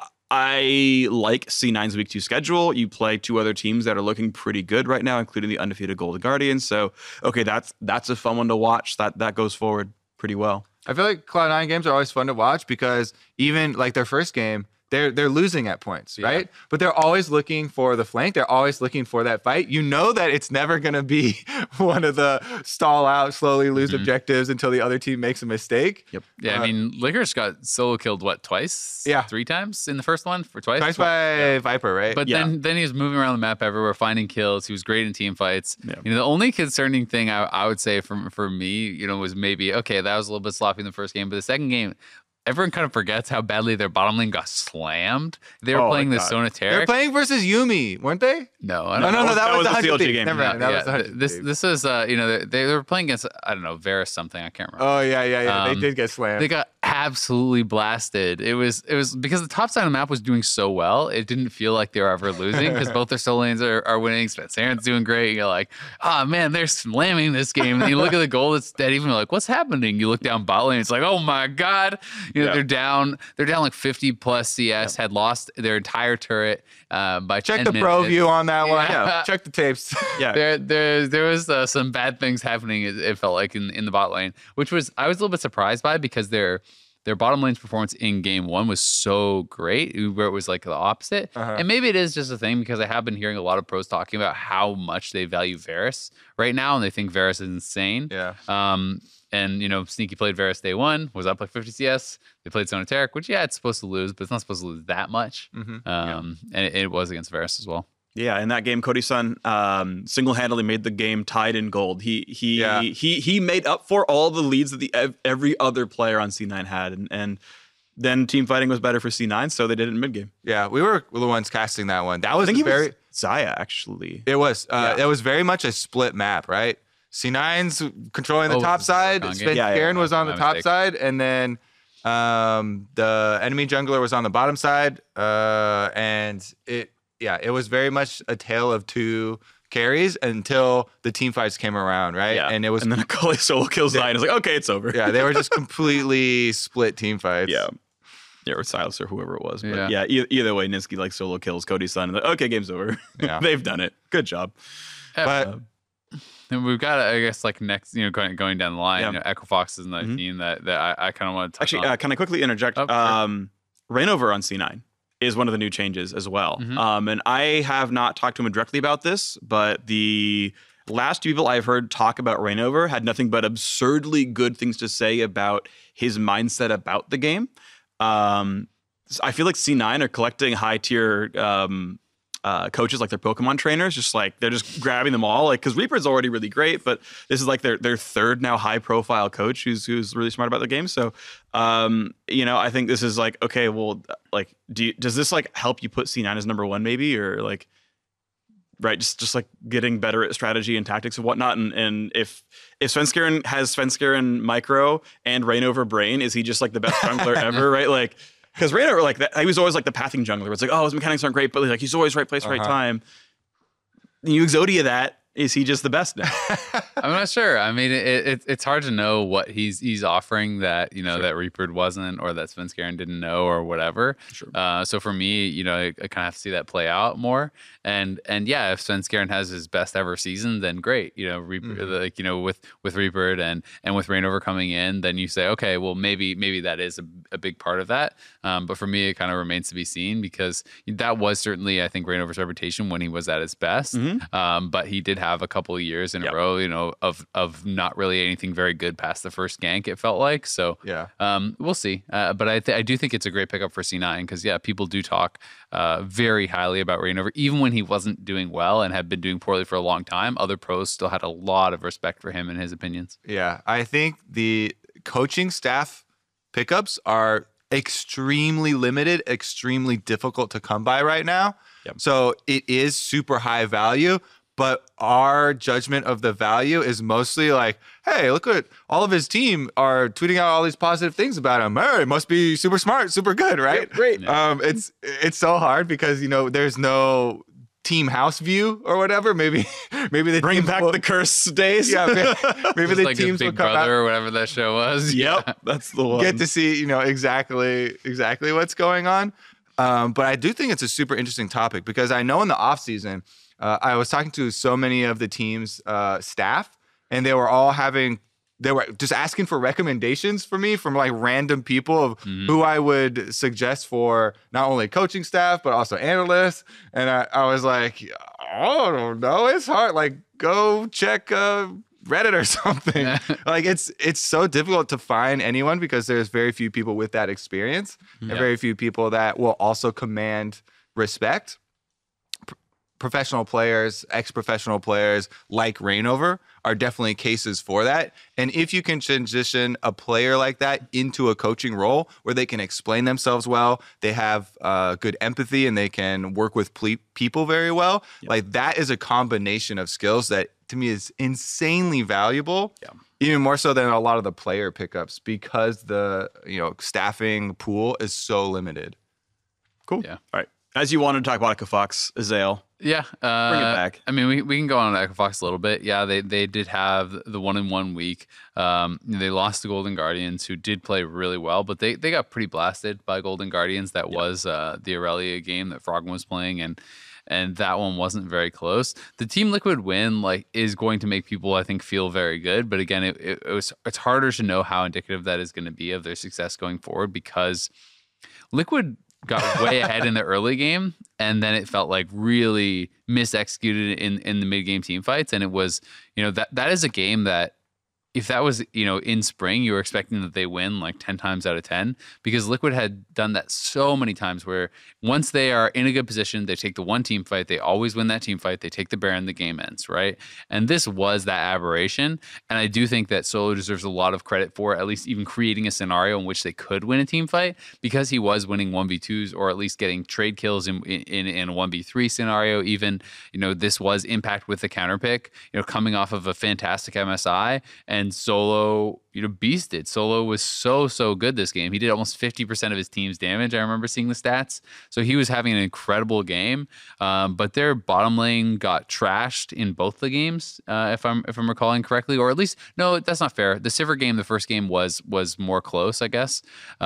I like C9's week 2 schedule. You play 2 other teams that are looking pretty good right now, including the undefeated Golden Guardians. So, okay, that's a fun one to watch. That goes forward pretty well. I feel like Cloud9 games are always fun to watch because even like their first game, they're losing at points, right? But they're always looking for the flank. They're always looking for that fight. You know that it's never going to be one of the stall out, slowly lose objectives until the other team makes a mistake. Yep. Yeah, I mean, Licorice got solo killed, twice? Yeah. 3 times in the first one? Twice? Twice by Viper, right? But then he was moving around the map everywhere, finding kills. He was great in team fights. Yeah. The only concerning thing I would say for me, was maybe, okay, that was a little bit sloppy in the first game, but the second game, everyone kind of forgets how badly their bottom lane got slammed. They were playing the Sonateric. They were playing versus Yuumi, weren't they? No, that was the CLG game. Never mind. That was this is they were playing against, I don't know, Varus something. I can't remember. Oh yeah. They did get slammed. They got absolutely blasted. It was because the top side of the map was doing so well. It didn't feel like they were ever losing because both their solo lanes are winning. Spenceran's doing great. You're like, oh man, they're slamming this game. And you look at the goal that's dead. Even like, what's happening? You look down bot lane. It's like, oh my god. They're down. They're down like 50 plus CS. Had lost their entire turret by check 10 the minutes. pro view on that one. Yeah. Check the tapes. There was some bad things happening. It felt like in the bot lane, which was I was a little bit surprised by because their bottom lane's performance in game 1 was so great, where it was like the opposite. And maybe it is just a thing because I have been hearing a lot of pros talking about how much they value Varus right now, and they think Varus is insane. Yeah. And Sneaky played Varus day 1, was up like 50 CS. They played Sonateric, which it's supposed to lose, but it's not supposed to lose that much. And it was against Varus as well. Yeah, in that game, Cody Sun single-handedly made the game tied in gold. He made up for all the leads that every other player on C9 had, and then team fighting was better for C9, so they did it in mid game. Yeah, we were the ones casting that one. That was was Xayah actually. It was. It was very much a split map, right? C9's controlling the top side. Spenceran was on the top side, and then the enemy jungler was on the bottom side, and it was very much a tale of 2 carries until the team fights came around, right? Yeah. And then Akali solo kills Zion. It's like, okay, it's over. Yeah, they were just completely split team fights. Yeah, or Silas or whoever it was. But either way, Niski solo kills Cody Sun. Like, okay, game's over. Yeah. They've done it. Good job. But and we've got, I guess, like next, going down the line, Echo Fox is another team that I kind of want to touch on. Actually, can I quickly interject? Sure. Reignover on C9 is one of the new changes as well. And I have not talked to him directly about this, but the last 2 people I've heard talk about Reignover had nothing but absurdly good things to say about his mindset about the game. I feel like C9 are collecting high-tier coaches, like their Pokemon trainers, just like they're just grabbing them all, like because Reaper's already really great, but this is like their third now high profile coach who's really smart about the game. So I think this is like, okay, well, like does this like help you put C9 as number 1 maybe, or like right, just like getting better at strategy and tactics and whatnot, and if Svenskeren has Svenskeren micro and Reignover brain, is he just like the best jungler ever, right? Like, because Reignover, like that, he was always like the pathing jungler. Where it's like, oh, his mechanics aren't great, but like he's always right place, right time. You Exodia that. Is he just the best now? I'm not sure. I mean, it's hard to know what he's offering that that Reaper wasn't, or that Svenskeren didn't know, or whatever. Sure. So for me, I kind of have to see that play out more. And yeah, if Svenskeren has his best ever season, then great. Reaper, like with Reaper and with Reignover coming in, then you say, okay, well maybe that is a big part of that. But for me, it kind of remains to be seen, because that was certainly, I think, Reignover's reputation when he was at his best. But he did have have a couple of years in a row, of not really anything very good past the first gank, it felt like. So we'll see. But I do think it's a great pickup for C9 because, people do talk very highly about Reignover. Even when he wasn't doing well and had been doing poorly for a long time, other pros still had a lot of respect for him and his opinions. Yeah, I think the coaching staff pickups are extremely limited, extremely difficult to come by right now. So it is super high value, but our judgment of the value is mostly like, hey, look at all of his team are tweeting out all these positive things about him. Hey, it must be super smart, super good, right? Yep, great. It's so hard because there's no team house view or whatever. Maybe they bring back the curse days. Yeah, maybe the like teams Big will come Brother out, or whatever that show was. Yep, that's the one. Get to see exactly what's going on. But I do think it's a super interesting topic because I know in the off season, I was talking to so many of the team's staff, and they were just asking for recommendations for me from like random people of who I would suggest for not only coaching staff, but also analysts. And I was like, I don't know. It's hard. Like, go check Reddit or something. Like, it's so difficult to find anyone because there's very few people with that experience and very few people that will also command respect. Professional players, ex-professional players like Reignover are definitely cases for that. And if you can transition a player like that into a coaching role where they can explain themselves well, they have good empathy, and they can work with people very well, like that is a combination of skills that to me is insanely valuable. Even more so than a lot of the player pickups because the staffing pool is so limited. Cool. Yeah. All right. As you wanted to talk about Echo Fox, Azael. Yeah. Bring it back. I mean, we can go on Echo Fox a little bit. Yeah, they did have the 1-in-1 week. They lost to Golden Guardians, who did play really well, but they got pretty blasted by Golden Guardians. That was the Aurelia game that Frogman was playing, and that one wasn't very close. The Team Liquid win is going to make people, I think, feel very good. But again, it's harder to know how indicative that is going to be of their success going forward because Liquid got way ahead in the early game, and then it felt like really misexecuted in the mid-game team fights. And it was, that is a game that if that was, in spring, you were expecting that they win like 10 times out of 10 because Liquid had done that so many times where once they are in a good position, they take the one team fight, they always win that team fight, they take the Baron, the game ends, right? And this was that aberration. And I do think that Solo deserves a lot of credit for at least even creating a scenario in which they could win a team fight because he was winning 1v2s or at least getting trade kills in a 1v3 scenario. Even, this was Impact with the counter pick, coming off of a fantastic MSI, and Solo, beasted. Solo was so good this game. He did almost 50% of his team's damage. I remember seeing the stats. So he was having an incredible game. But their bottom lane got trashed in both the games, if I'm recalling correctly. Or at least, no, that's not fair. The Sivir game, the first game was more close, I guess.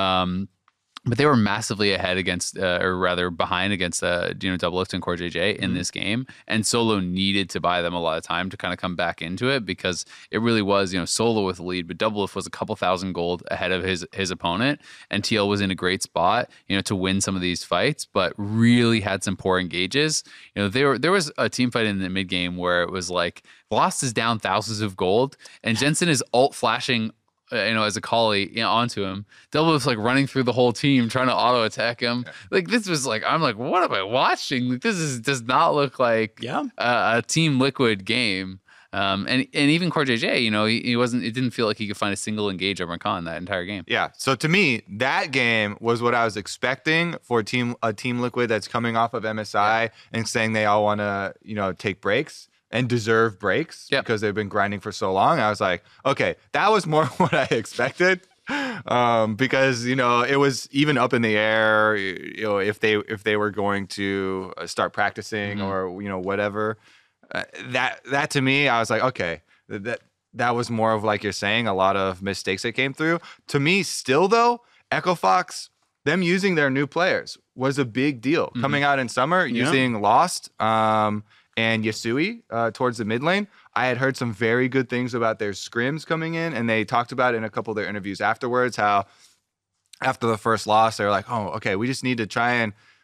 But they were massively ahead against, or rather behind against, Doublelift and Core JJ in this game. And Solo needed to buy them a lot of time to kind of come back into it because it really was, Solo with the lead, but Doublelift was a couple thousand gold ahead of his opponent. And TL was in a great spot, to win some of these fights, but really had some poor engages. There was a team fight in the mid game where it was like Lost is down thousands of gold and Jensen is ult flashing as a collie onto him. Doublelift's like running through the whole team trying to auto attack him. Like this was like, I'm like, what am I watching? Like does not look like a Team Liquid game. And even Core JJ, he wasn't. It didn't feel like he could find a single engage over Rakan that entire game. Yeah. So to me, that game was what I was expecting for a Team Liquid that's coming off of MSI and saying they all want to take breaks and deserve breaks because they've been grinding for so long. I was like, okay, that was more what I expected. Because it was even up in the air, if they were going to start practicing or whatever. That to me, I was like, okay, that was more of like you're saying, a lot of mistakes that came through. To me, still though, Echo Fox, them using their new players was a big deal. Coming out in summer, using Lost, and Yasui towards the mid lane. I had heard some very good things about their scrims coming in, and they talked about it in a couple of their interviews afterwards, how after the first loss, they were like, oh, okay, we just need to try and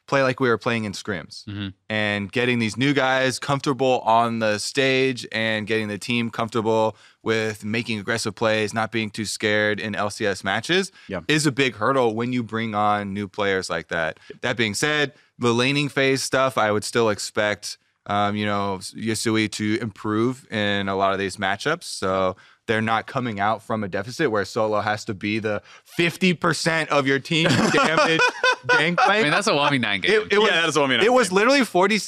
play like we were playing in scrims and getting these new guys comfortable on the stage and getting the team comfortable with making aggressive plays, not being too scared in LCS matches is a big hurdle when you bring on new players like that. That being said, the laning phase stuff, I would still expect, Yasui to improve in a lot of these matchups. So they're not coming out from a deficit where solo has to be the 50% of your team's damage gangplank. I mean, that's a 1v9 game. That's a 1v9 It was literally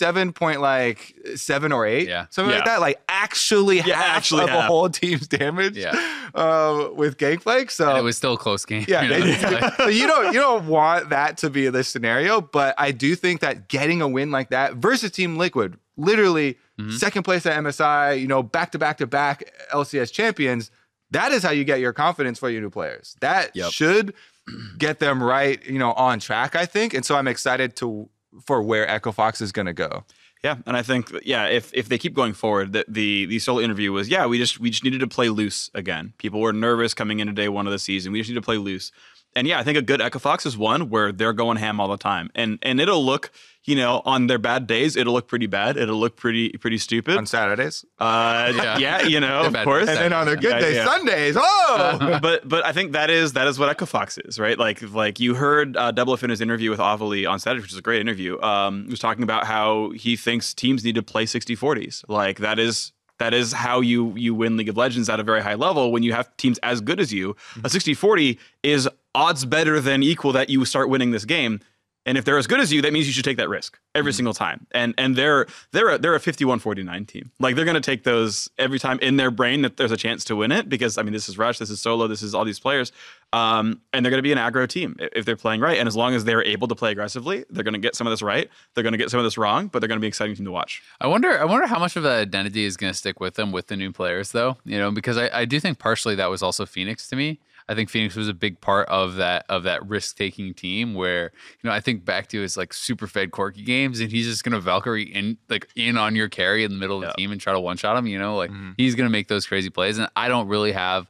47.7 or 8, something like that. Like actually half of a whole team's damage with gangplank. So and it was still a close game. Yeah, so you don't want that to be the scenario, but I do think that getting a win like that versus Team Liquid, literally second place at MSI, back-to-back-to-back LCS champions, that is how you get your confidence for your new players. That should get them right, on track, I think. And so I'm excited for where Echo Fox is going to go. Yeah, and I think if they keep going forward, the solo interview was we just needed to play loose again. People were nervous coming into day one of the season. We just need to play loose. And I think a good Echo Fox is one where they're going ham all the time. And it'll look, on their bad days, it'll look pretty bad. It'll look pretty stupid. On Saturdays? Of course. And then on their good days, Sundays. Oh! But I think that is what Echo Fox is, right? Like you heard Doublelift in his interview with Avali on Saturday, which is a great interview. He was talking about how he thinks teams need to play 60-40s. Like that is how you win League of Legends at a very high level when you have teams as good as you. A 60-40 is odds better than equal that you start winning this game. And if they're as good as you, that means you should take that risk every single time. And they're a 51-49 team. Like they're going to take those every time in their brain that there's a chance to win it because this is Rush, this is Solo, this is all these players. And they're going to be an aggro team if they're playing right. And as long as they're able to play aggressively, they're going to get some of this right. They're going to get some of this wrong, but they're going to be an exciting team to watch. I wonder how much of that identity is going to stick with them with the new players though, because I do think partially that was also Phoenix to me. I think Phoenix was a big part of that risk-taking team where, I think back to his like super fed Corki games and he's just going to Valkyrie in on your carry in the middle of the team and try to one-shot him, he's going to make those crazy plays. And I don't really have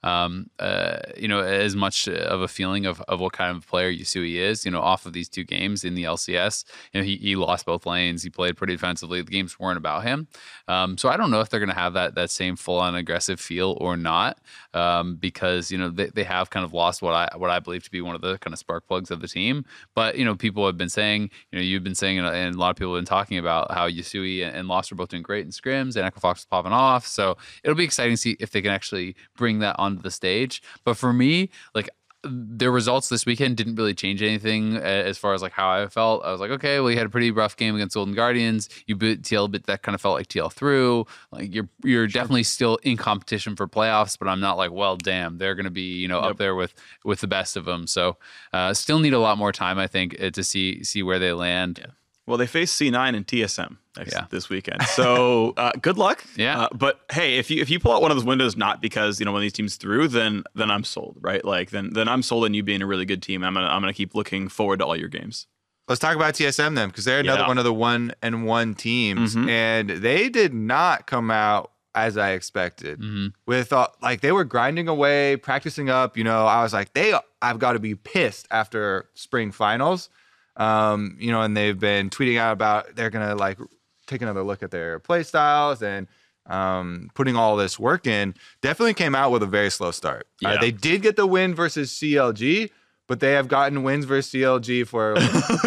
as much of a feeling of what kind of player Yasui is, off of these two games in the LCS. He lost both lanes. He played pretty defensively. The games weren't about him. So I don't know if they're going to have that same full-on aggressive feel or not, because, they have kind of lost what I believe to be one of the kind of spark plugs of the team. But, people have been saying, you've been saying, and a lot of people have been talking about how Yasui and Lost are both doing great in scrims and Echo Fox is popping off. So it'll be exciting to see if they can actually bring that onto the stage. But for me, like their results this weekend didn't really change anything as far as like how I felt. I was like, okay, well, you had a pretty rough game against Golden Guardians. You beat TL, but that kind of felt like TL through. Like you're definitely still in competition for playoffs, but I'm not like, well, damn, they're going to be up there with the best of them. So still need a lot more time, I think, to see where they land. Yeah. Well, they face C9 and TSM this weekend. So good luck. Yeah. But hey, if you pull out one of those windows, not because one of these teams through, then I'm sold, right? Like then I'm sold on you being a really good team. I'm gonna keep looking forward to all your games. Let's talk about TSM then, because they're another one of the 1-1 teams, and they did not come out as I expected. With they were grinding away, practicing up. I was like, I've got to be pissed after spring finals. And they've been tweeting out about they're gonna like take another look at their play styles and putting all this work in. Definitely came out with a very slow start. They did get the win versus CLG, but they have gotten wins versus CLG for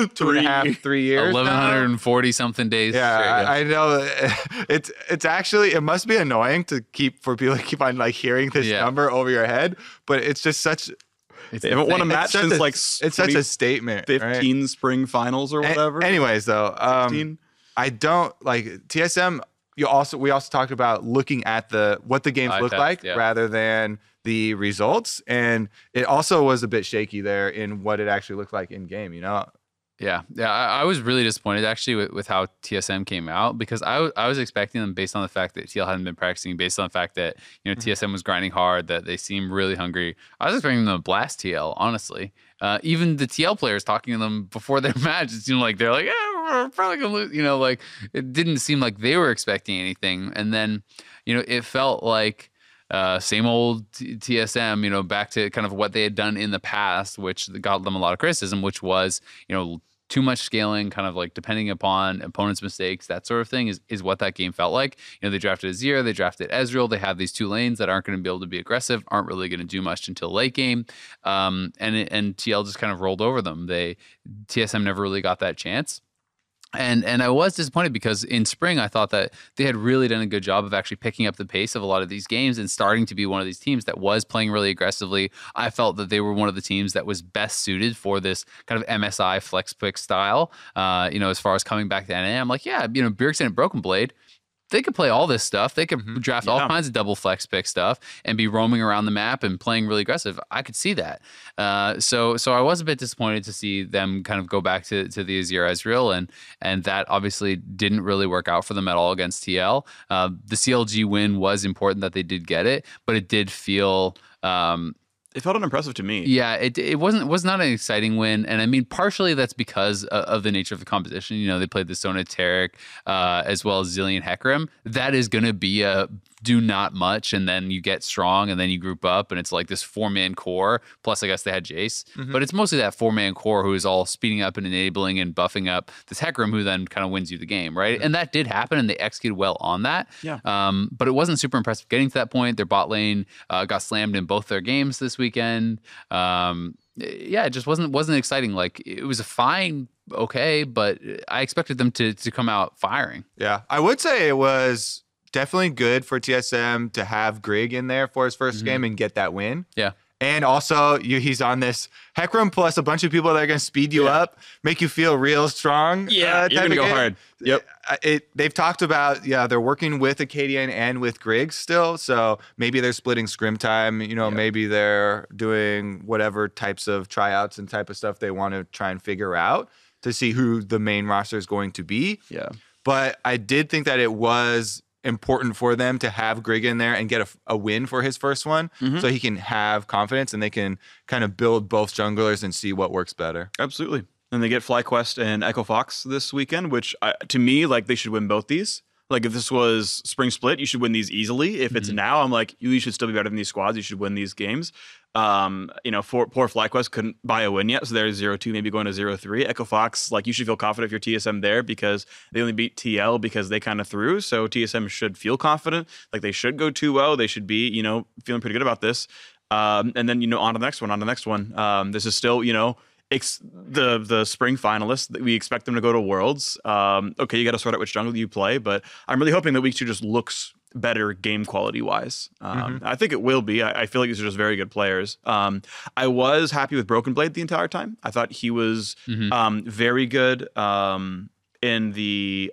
3 years. 1,140 something days. Yeah, I know. It's actually, it must be annoying for people to keep on like hearing this number over your head, but it's just such. They haven't won a match since it's such a statement. 15 right? spring finals or whatever. Anyways, though, I don't like TSM. We also talked about looking at what the games look like rather than the results, and it also was a bit shaky there in what it actually looked like in game. Yeah. I was really disappointed actually with how TSM came out, because I was expecting them based on the fact that TL hadn't been practicing, based on the fact that TSM was grinding hard, that they seemed really hungry. I was expecting them to blast TL, honestly. Even the TL players talking to them before their match, it seemed like they're like, we're probably gonna lose. Like it didn't seem like they were expecting anything, and then it felt like. Same old TSM, back to kind of what they had done in the past, which got them a lot of criticism, which was, too much scaling, kind of like depending upon opponents' mistakes, that sort of thing is what that game felt like. They drafted Azir, they drafted Ezreal. They have these 2 lanes that aren't going to be able to be aggressive, aren't really going to do much until late game. And TL just kind of rolled over them. TSM never really got that chance. And I was disappointed because in spring, I thought that they had really done a good job of actually picking up the pace of a lot of these games and starting to be one of these teams that was playing really aggressively. I felt that they were one of the teams that was best suited for this kind of MSI flex pick style. As far as coming back to NA, I'm like, Bjergsen and Broken Blade, they could play all this stuff. They could draft all kinds of double flex pick stuff and be roaming around the map and playing really aggressive. I could see that. So I was a bit disappointed to see them kind of go back to the Azir Ezreal, and that obviously didn't really work out for them at all against TL. The CLG win was important that they did get it, but it did feel it felt unimpressive to me. Yeah, it was not an exciting win, and I mean partially that's because of the nature of the competition. They played the Sona Taric as well as Zilean Hecarim. That is going to be a do not much, and then you get strong, and then you group up, and it's like this 4-man core. Plus, I guess they had Jace, but it's mostly that 4-man core who is all speeding up and enabling and buffing up this Hecarim, who then kind of wins you the game, right? And that did happen, and they executed well on that. Yeah. But it wasn't super impressive getting to that point. Their bot lane got slammed in both their games this weekend. It just wasn't exciting. Like, it was a fine, okay, but I expected them to come out firing. Yeah, I would say it was definitely good for TSM to have Grig in there for his first game and get that win. Yeah. And also, he's on this Hecarim plus a bunch of people that are going to speed you up, make you feel real strong. Yeah, you're going to go hard. Yep. They've talked about, they're working with Acadian and with Griggs still. So maybe they're splitting scrim time. Maybe they're doing whatever types of tryouts and type of stuff they want to try and figure out to see who the main roster is going to be. Yeah. But I did think that it was important for them to have Grig in there and get a win for his first one so he can have confidence and they can kind of build both junglers and see what works better. Absolutely. And they get FlyQuest and Echo Fox this weekend, which to me, like, they should win both these. Like, if this was Spring Split, you should win these easily. If it's now, I'm like, you should still be better than these squads. You should win these games. Poor FlyQuest couldn't buy a win yet, so they're 0-2, maybe going to 0-3. Echo Fox, like, you should feel confident if you're TSM there because they only beat TL because they kind of threw. So TSM should feel confident. Like, they should go 2-0. They should be, feeling pretty good about this. And then, on to the next one. This is still, the spring finalists. We expect them to go to Worlds. Okay, you got to sort out which jungle you play, but I'm really hoping that week 2 just looks better game quality wise. I think it will be. I feel like these are just very good players. I was happy with Broken Blade the entire time. I thought he was very good in the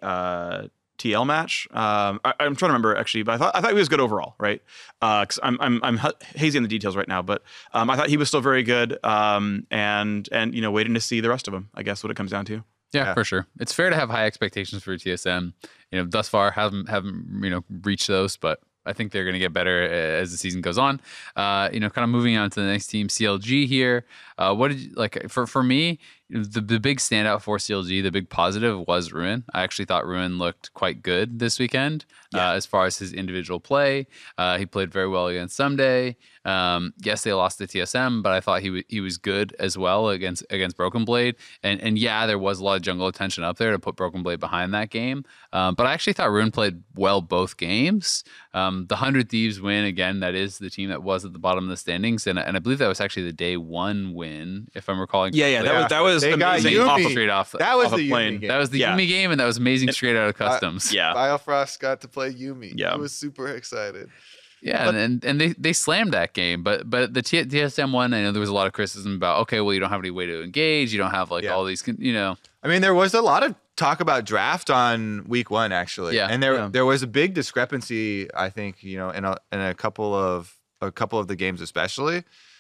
TL match. I'm trying to remember actually, but I thought he was good overall, right? Because I'm hazy on the details right now, but I thought he was still very good. And waiting to see the rest of them. I guess what it comes down to. Yeah, for sure. It's fair to have high expectations for TSM. Thus far haven't reached those, but I think they're going to get better as the season goes on. Kind of moving on to the next team, CLG here. What did you like for me? The big standout for CLG, the big positive was Ruin. I actually thought Ruin looked quite good this weekend as far as his individual play. He played very well against Someday. Yes, they lost to TSM, but I thought he was good as well against Broken Blade. And yeah, there was a lot of jungle attention up there to put Broken Blade behind that game. But I actually thought Ruin played well both games. The 100 Thieves win, again, that is the team that was at the bottom of the standings. And I believe that was actually the day 1 win, if I'm recalling. Yeah, that was they amazing. got Yumi. Straight off. That was off the a plane. Yumi game. That was the Yumi game, and that was amazing straight out of customs. Biofrost got to play Yumi. Yeah. I was super excited. Yeah, and they slammed that game, but the TSM one, I know there was a lot of criticism about, okay, well, you don't have any way to engage, you don't have all these, I mean, there was a lot of talk about draft on week 1 actually, and there was a big discrepancy, I think, in a couple of the games especially.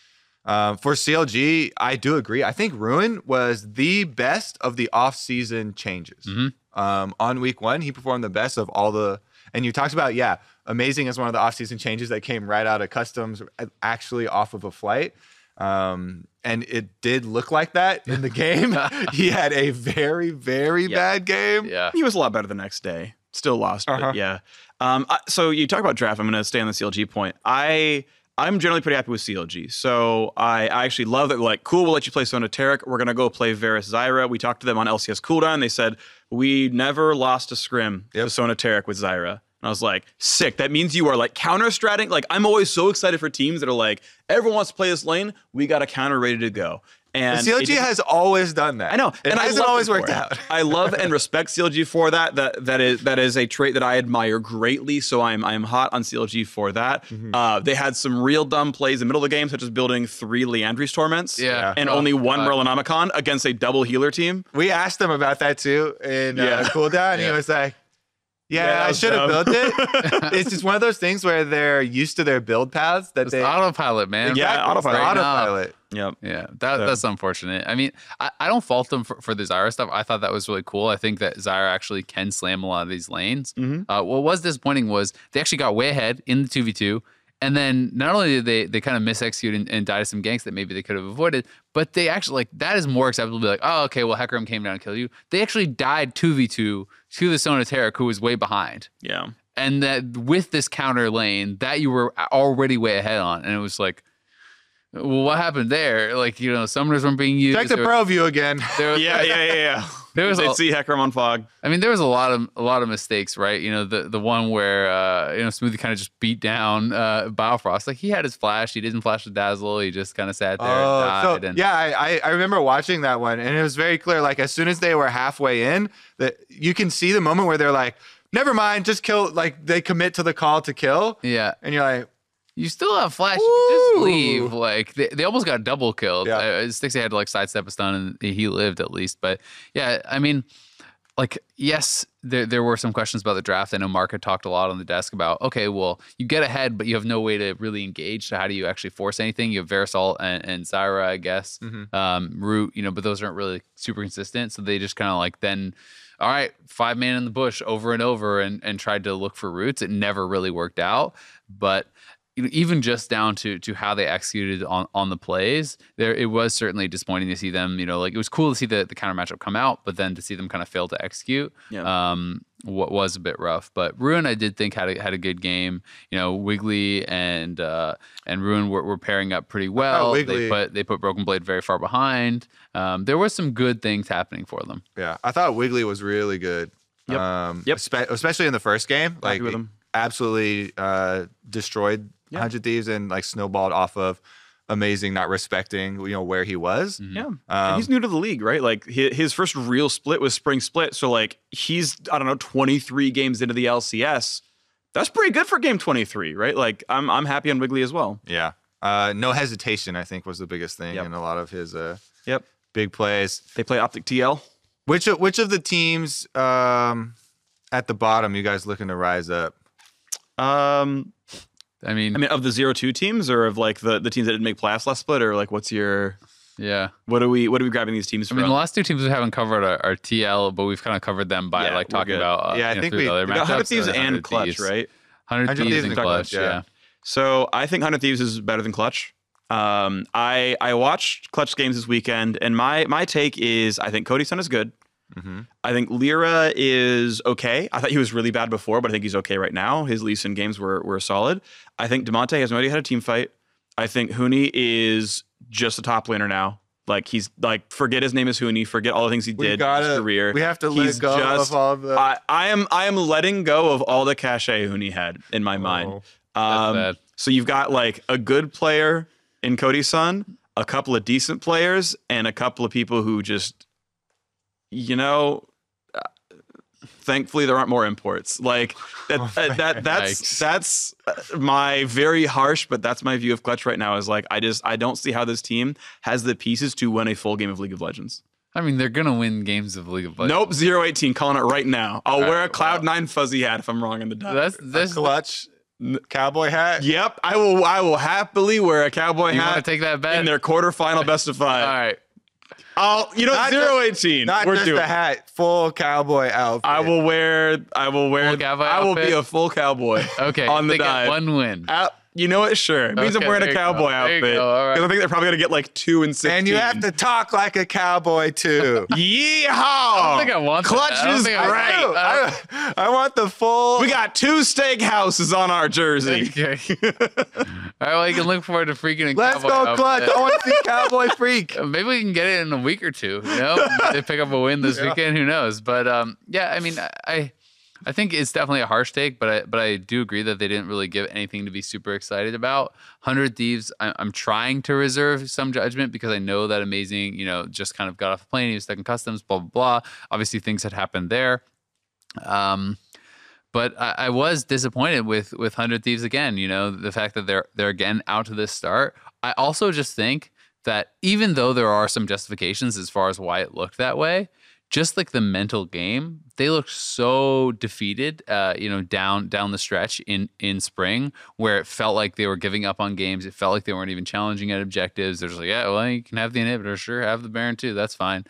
For CLG, I do agree. I think Ruin was the best of the off-season changes. On week 1, he performed the best of all the. And you talked about, amazing as one of the off-season changes that came right out of customs, actually off of a flight. And it did look like that in the game. He had a very, very bad game. Yeah, he was a lot better the next day. Still lost, but yeah. So you talk about draft. I'm going to stay on the CLG point. I I'm generally pretty happy with CLG. So I actually love that. Like, cool, we'll let you play Sona Taric. We're going to go play Varus Zyra. We talked to them on LCS Cooldown. They said, we never lost a scrim to Sona Taric with Zyra. And I was like, sick. That means you are like counter-stratting. Like, I'm always so excited for teams that are like, everyone wants to play this lane. We got a counter ready to go. And CLG has always done that. I know, and it hasn't always worked out. I love and respect CLG for that. That is a trait that I admire greatly. So I'm hot on CLG for that. They had some real dumb plays in the middle of the game, such as building 3 Liandry's Torments, and only 1 Merlinomicon against a double healer team. We asked him about that too in cooldown, and he was like, "Yeah, I should have built it." It's just one of those things where they're used to their build paths that they autopilot, man. Exactly. Yeah, autopilot. Yep. Yeah, that's unfortunate. I mean, I don't fault them for the Zyra stuff. I thought that was really cool. I think that Zyra actually can slam a lot of these lanes. What was disappointing was they actually got way ahead in the 2v2. And then not only did they kind of mis-execute and die to some ganks that maybe they could have avoided, but they actually, like, that is more acceptable to be like, oh, okay, well, Hecarim came down and killed you. They actually died 2v2 to the Sona Taric, who was way behind. Yeah. And that with this counter lane that you were already way ahead on. And it was like, well, what happened there? Like, summoners weren't being used. Check the pro view again. Yeah. There was see Hecarim on Fog. I mean, there was a lot of mistakes, right? The one where Smoothie kind of just beat down Biofrost. Like, he had his flash, he didn't flash the Dazzle, he just kind of sat there and died. I remember watching that one, and it was very clear. Like, as soon as they were halfway in, that you can see the moment where they're like, "Never mind, just kill." Like, they commit to the call to kill. Yeah, and you're like, you still have flash. You can just leave. Like, they almost got double killed. Yeah. Stixxay had to like sidestep a stun, and he lived at least. But yeah, I mean, like, yes, there were some questions about the draft. I know Mark had talked a lot on the desk about, okay, well, you get ahead, but you have no way to really engage. So how do you actually force anything? You have Verisalt and Zyra, I guess, Root, but those aren't really super consistent. So they just kind of like then, all right, 5-man in the bush over and over and tried to look for roots. It never really worked out. But even just down to how they executed on the plays, it was certainly disappointing to see them. Like, it was cool to see the counter matchup come out, but then to see them kind of fail to execute, what was a bit rough. But Ruin, I did think had a good game. Wiggly and Ruin were pairing up pretty well. They put Broken Blade very far behind. There were some good things happening for them. Yeah, I thought Wiggly was really good. Yep. Especially in the first game. Happy with him. Absolutely destroyed 100 Thieves and like snowballed off of amazing, not respecting where he was. Yeah, and he's new to the league, right? Like, his first real split was Spring Split, so like he's 23 games into the LCS. That's pretty good for game 23, right? Like, I'm happy on Wiggly as well. Yeah, no hesitation, I think, was the biggest thing in a lot of his big plays. They play Optic TL. Which of the teams at the bottom you guys looking to rise up? I mean, of the 0-2 teams, or of like the teams that didn't make playoffs last split, or like what's your what are we grabbing these teams from? I mean, the last 2 teams we haven't covered are TL, but we've kind of covered them by talking about I think we other got 100 Thieves and Clutch, right? 100 Thieves and Clutch, yeah. So I think 100 Thieves is better than Clutch. I watched Clutch games this weekend, and my take is I think Cody Sun is good. I think Lyra is okay. I thought he was really bad before, but I think he's okay right now. His Lee Sin games were solid. I think Demonte has no idea how to team fight. I think Huni is just a top laner now. Like, he's like, forget his name is Huni. Forget all the things he did in his career. We have to let go of all the. I am letting go of all the cachet Huni had in my mind. That's bad. So you've got like a good player in Cody Sun, a couple of decent players, and a couple of people who just, thankfully there aren't more imports. Like that's my very harsh, but that's my view of Clutch right now. Is like, I don't see how this team has the pieces to win a full game of League of Legends. I mean, they're gonna win games of League of Legends. Nope, 0-18, calling it right now. I'll wear a Cloud9 fuzzy hat if I'm wrong in the dot. That's Clutch cowboy hat. Yep, I will happily wear a cowboy hat. You want to take that bet in their quarterfinal best of 5. All right. I'll 0-18. Not just a hat, full cowboy outfit. I will wear. Full cowboy I will be outfit? a full cowboy. Okay. on the they dive. Get one win. You know what? Sure. It means I'm wearing a cowboy outfit. Because I think they're probably going to get like 2 and 16. And you have to talk like a cowboy too. Yeehaw! I don't think I want Clutch that. is great. I want the full. We got 2 steakhouses on our jersey. Okay. All right, well, you can look forward to freaking a Let's cowboy go, outfit. Clutch. I want to see Cowboy Freak. Maybe we can get it in a week or two. You know, they pick up a win this weekend. Who knows? But yeah, I mean, I think it's definitely a harsh take, but I do agree that they didn't really give anything to be super excited about. 100 Thieves, I'm trying to reserve some judgment because I know that Amazing, you know, just kind of got off the plane. He was stuck in customs, blah, blah, blah. Obviously, things had happened there. But I was disappointed with 100 Thieves again. You know, the fact that they're again out to this start. I also just think that even though there are some justifications as far as why it looked that way, just like the mental game, they looked so defeated, you know, down the stretch in spring, where it felt like they were giving up on games. It felt like they weren't even challenging at objectives. They're just like, yeah, well, you can have the inhibitor, sure, have the Baron too, that's fine.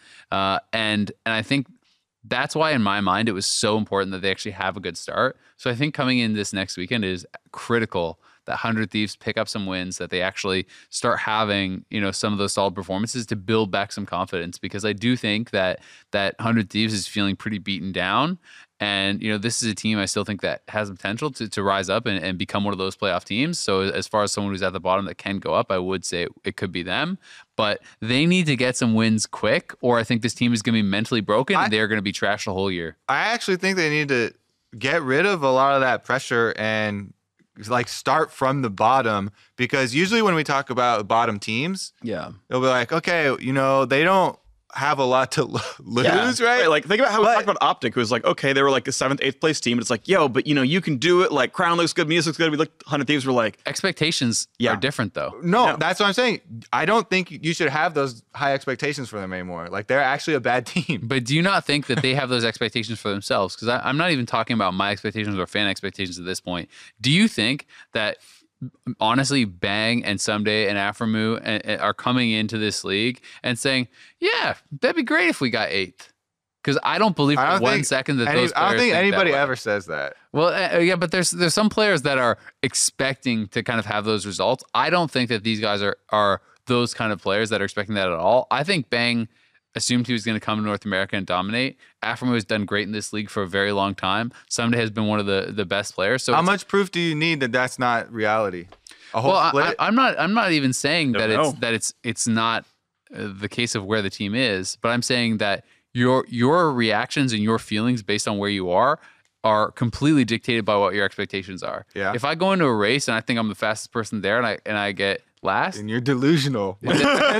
And I think that's why, in my mind, it was so important that they actually have a good start. So I think coming in this next weekend is critical that 100 Thieves pick up some wins, that they actually start having, you know, some of those solid performances to build back some confidence, because I do think that 100 Thieves is feeling pretty beaten down. And, you know, this is a team I still think that has the potential to rise up and become one of those playoff teams. So as far as someone who's at the bottom that can go up, I would say it could be them. But they need to get some wins quick, or I think this team is going to be mentally broken and they're going to be trashed the whole year. I actually think they need to get rid of a lot of that pressure and like start from the bottom, because usually when we talk about bottom teams, Yeah. it'll be like, okay, you know, they don't have a lot to lose, right? Like, think about how we talked about Optic. It was like, okay, they were like the 7th, 8th place team. But it's like, yo, but you know, you can do it. Like, Crown looks good, Music looks good. We looked, 100 Thieves were like, Expectations are different, though. No, that's what I'm saying. I don't think you should have those high expectations for them anymore. Like, they're actually a bad team. But do you not think that they have those expectations for themselves? Because I'm not even talking about my expectations or fan expectations at this point. Do you think that, honestly, Bang and Someday and Aphromoo are coming into this league and saying, yeah, that'd be great if we got 8th? Because I don't believe for 1 second that those players I don't think anybody that way. ever says that. Well, yeah, but there's some players that are expecting to kind of have those results. I don't think that these guys are those kind of players that are expecting that at all. I think Bang assumed he was going to come to North America and dominate. Aphromoo has done great in this league for a very long time. Someday has been one of the best players. So how much proof do you need that that's not reality? A whole split? I'm not even saying that it's not the case of where the team is, but I'm saying that your reactions and your feelings based on where you are completely dictated by what your expectations are. Yeah. If I go into a race and I think I'm the fastest person there and I get last, and you're delusional. then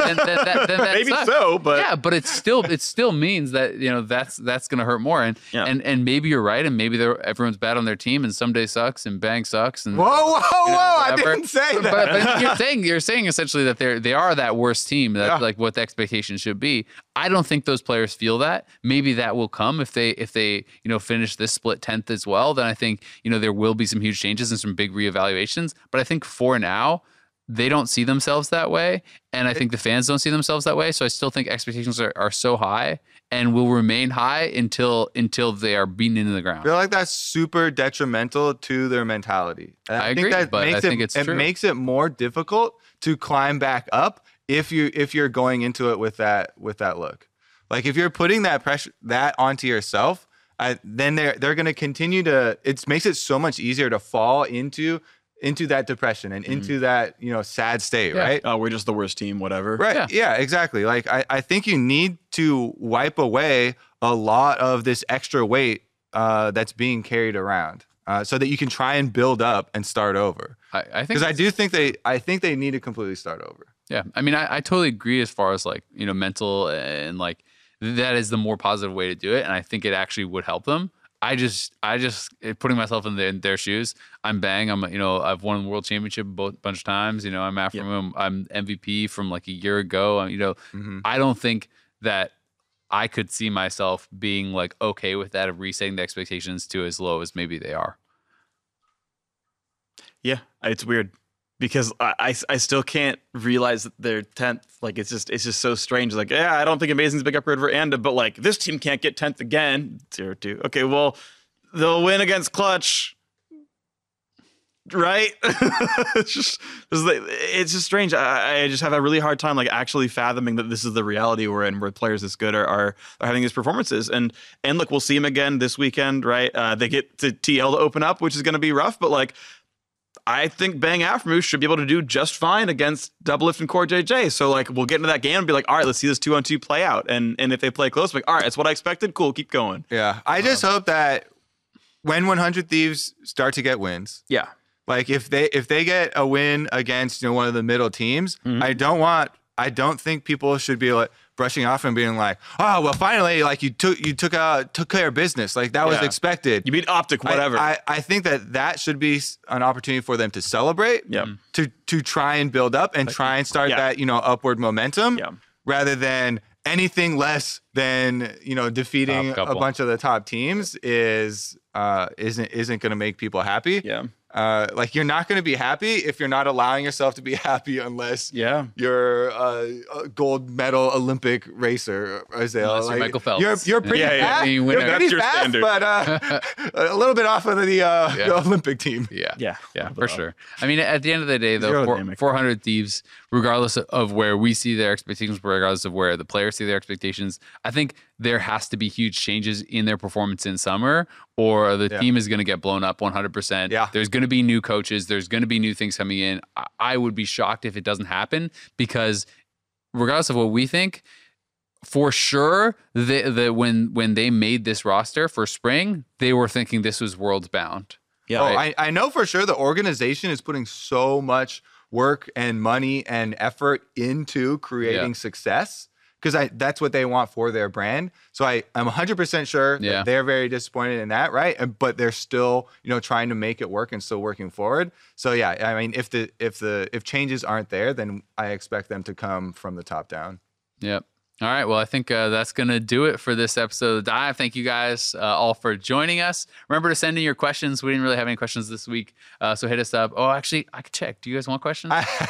that maybe sucks. so, but yeah, but it still means that, you know, that's going to hurt more. And maybe you're right, and maybe everyone's bad on their team, and Someday sucks, and Bang sucks, and Whoa! I whatever. didn't say that. But you're saying essentially that they are that worst team, that like what the expectation should be. I don't think those players feel that. Maybe that will come if they you know, finish this split 10th as well. Then I think, you know, there will be some huge changes and some big reevaluations. But I think for now, they don't see themselves that way, and I think the fans don't see themselves that way. So I still think expectations are so high and will remain high until they are beaten into the ground. I feel like that's super detrimental to their mentality. And I agree, but I think it's true. It makes it more difficult to climb back up if you're going into it with that look. Like, if you're putting that pressure onto yourself, then they're going to continue to. It makes it so much easier to fall into that depression and into that, you know, sad state, right? Oh, we're just the worst team, whatever. Right. Yeah, exactly. Like, I think you need to wipe away a lot of this extra weight that's being carried around so that you can try and build up and start over. I think, because I think they need to completely start over. Yeah. I mean, I totally agree as far as, like, you know, mental and like that is the more positive way to do it. And I think it actually would help them. I just putting myself in their shoes. I'm Bang. I've won the world championship a bunch of times. You know, I'm Aphromoo. I'm MVP from like a year ago. You know, I don't think that I could see myself being like okay with that, of resetting the expectations to as low as maybe they are. Yeah, it's weird because I still can't realize that they're 10th. Like, it's just so strange. Like, yeah, I don't think Amazing's a big upgrade for Anda, but like, this team can't get 10th again. 0-2. Okay, well, they'll win against Clutch. right? It's just strange. I just have a really hard time like actually fathoming that this is the reality we're in, where players this good are having these performances. And look, we'll see them again this weekend, right? They get to TL to open up, which is going to be rough, but like, I think Bang Aftermoose should be able to do just fine against Doublelift and Core JJ. So like, we'll get into that game and be like, all right, let's see this 2-on-2 play out. And if they play close, like, all right, that's what I expected. Cool, keep going. Yeah, I just hope that when 100 Thieves start to get wins, yeah, like if they get a win against one of the middle teams, I don't think people should be like brushing off and being like, oh well, finally, like you took care of business, like that was expected. You beat Optic, whatever. I think that should be an opportunity for them to celebrate, to try and build up and try and start that upward momentum, rather than anything less than defeating a bunch of the top teams isn't going to make people happy. Yeah. Like you're not going to be happy if you're not allowing yourself to be happy unless you're a gold medal Olympic racer, Isaiah. Unless you're Michael Phelps. You're pretty fast. You're pretty fast, but a little bit off of the Olympic team. Yeah, for sure. I mean, at the end of the day, though, 400 Thieves, regardless of where we see their expectations, regardless of where the players see their expectations, I think there has to be huge changes in their performance in summer, or the team is going to get blown up 100%. Yeah. There's going to be new coaches. There's going to be new things coming in. I would be shocked if it doesn't happen, because regardless of what we think, for sure, when they made this roster for spring, they were thinking this was worlds bound. Yeah. Right? I know for sure the organization is putting so much work and money and effort into creating success, because that's what they want for their brand. So I'm 100% sure that they're very disappointed in that, right? But they're still, trying to make it work and still working forward. So yeah, I mean, if changes aren't there, then I expect them to come from the top down. Yep. All right. Well, I think that's going to do it for this episode of The Dive. Thank you guys all for joining us. Remember to send in your questions. We didn't really have any questions this week, so hit us up. Oh, actually, I could check. Do you guys want questions?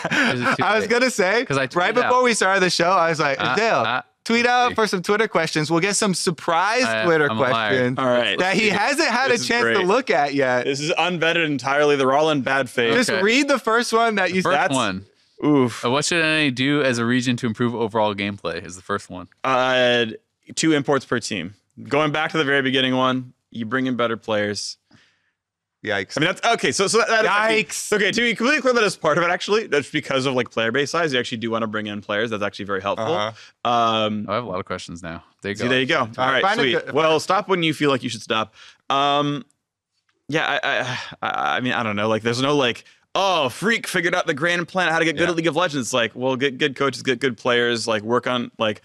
I was going to say, right before we started the show, I was like, Dale, tweet out for some Twitter questions. We'll get some surprise Twitter questions that he hasn't had a chance to look at yet. This is unvetted entirely. They're all in bad faith. Just read the first one that you said. First one. Oof. What should NA do as a region to improve overall gameplay is the first one. 2 imports per team. Going back to the very beginning one, you bring in better players. Yikes. I mean, that's okay. So that yikes. Okay, to be completely clear, that is part of it, actually. That's because of like player base size. You actually do want to bring in players. That's actually very helpful. I have a lot of questions now. There you go. See, there you go. All right, sweet. Well, stop when you feel like you should stop. I mean, I don't know. Like, there's no like, oh, Freak figured out the grand plan how to get good at League of Legends. It's like, well, get good coaches, get good players, like work on, like,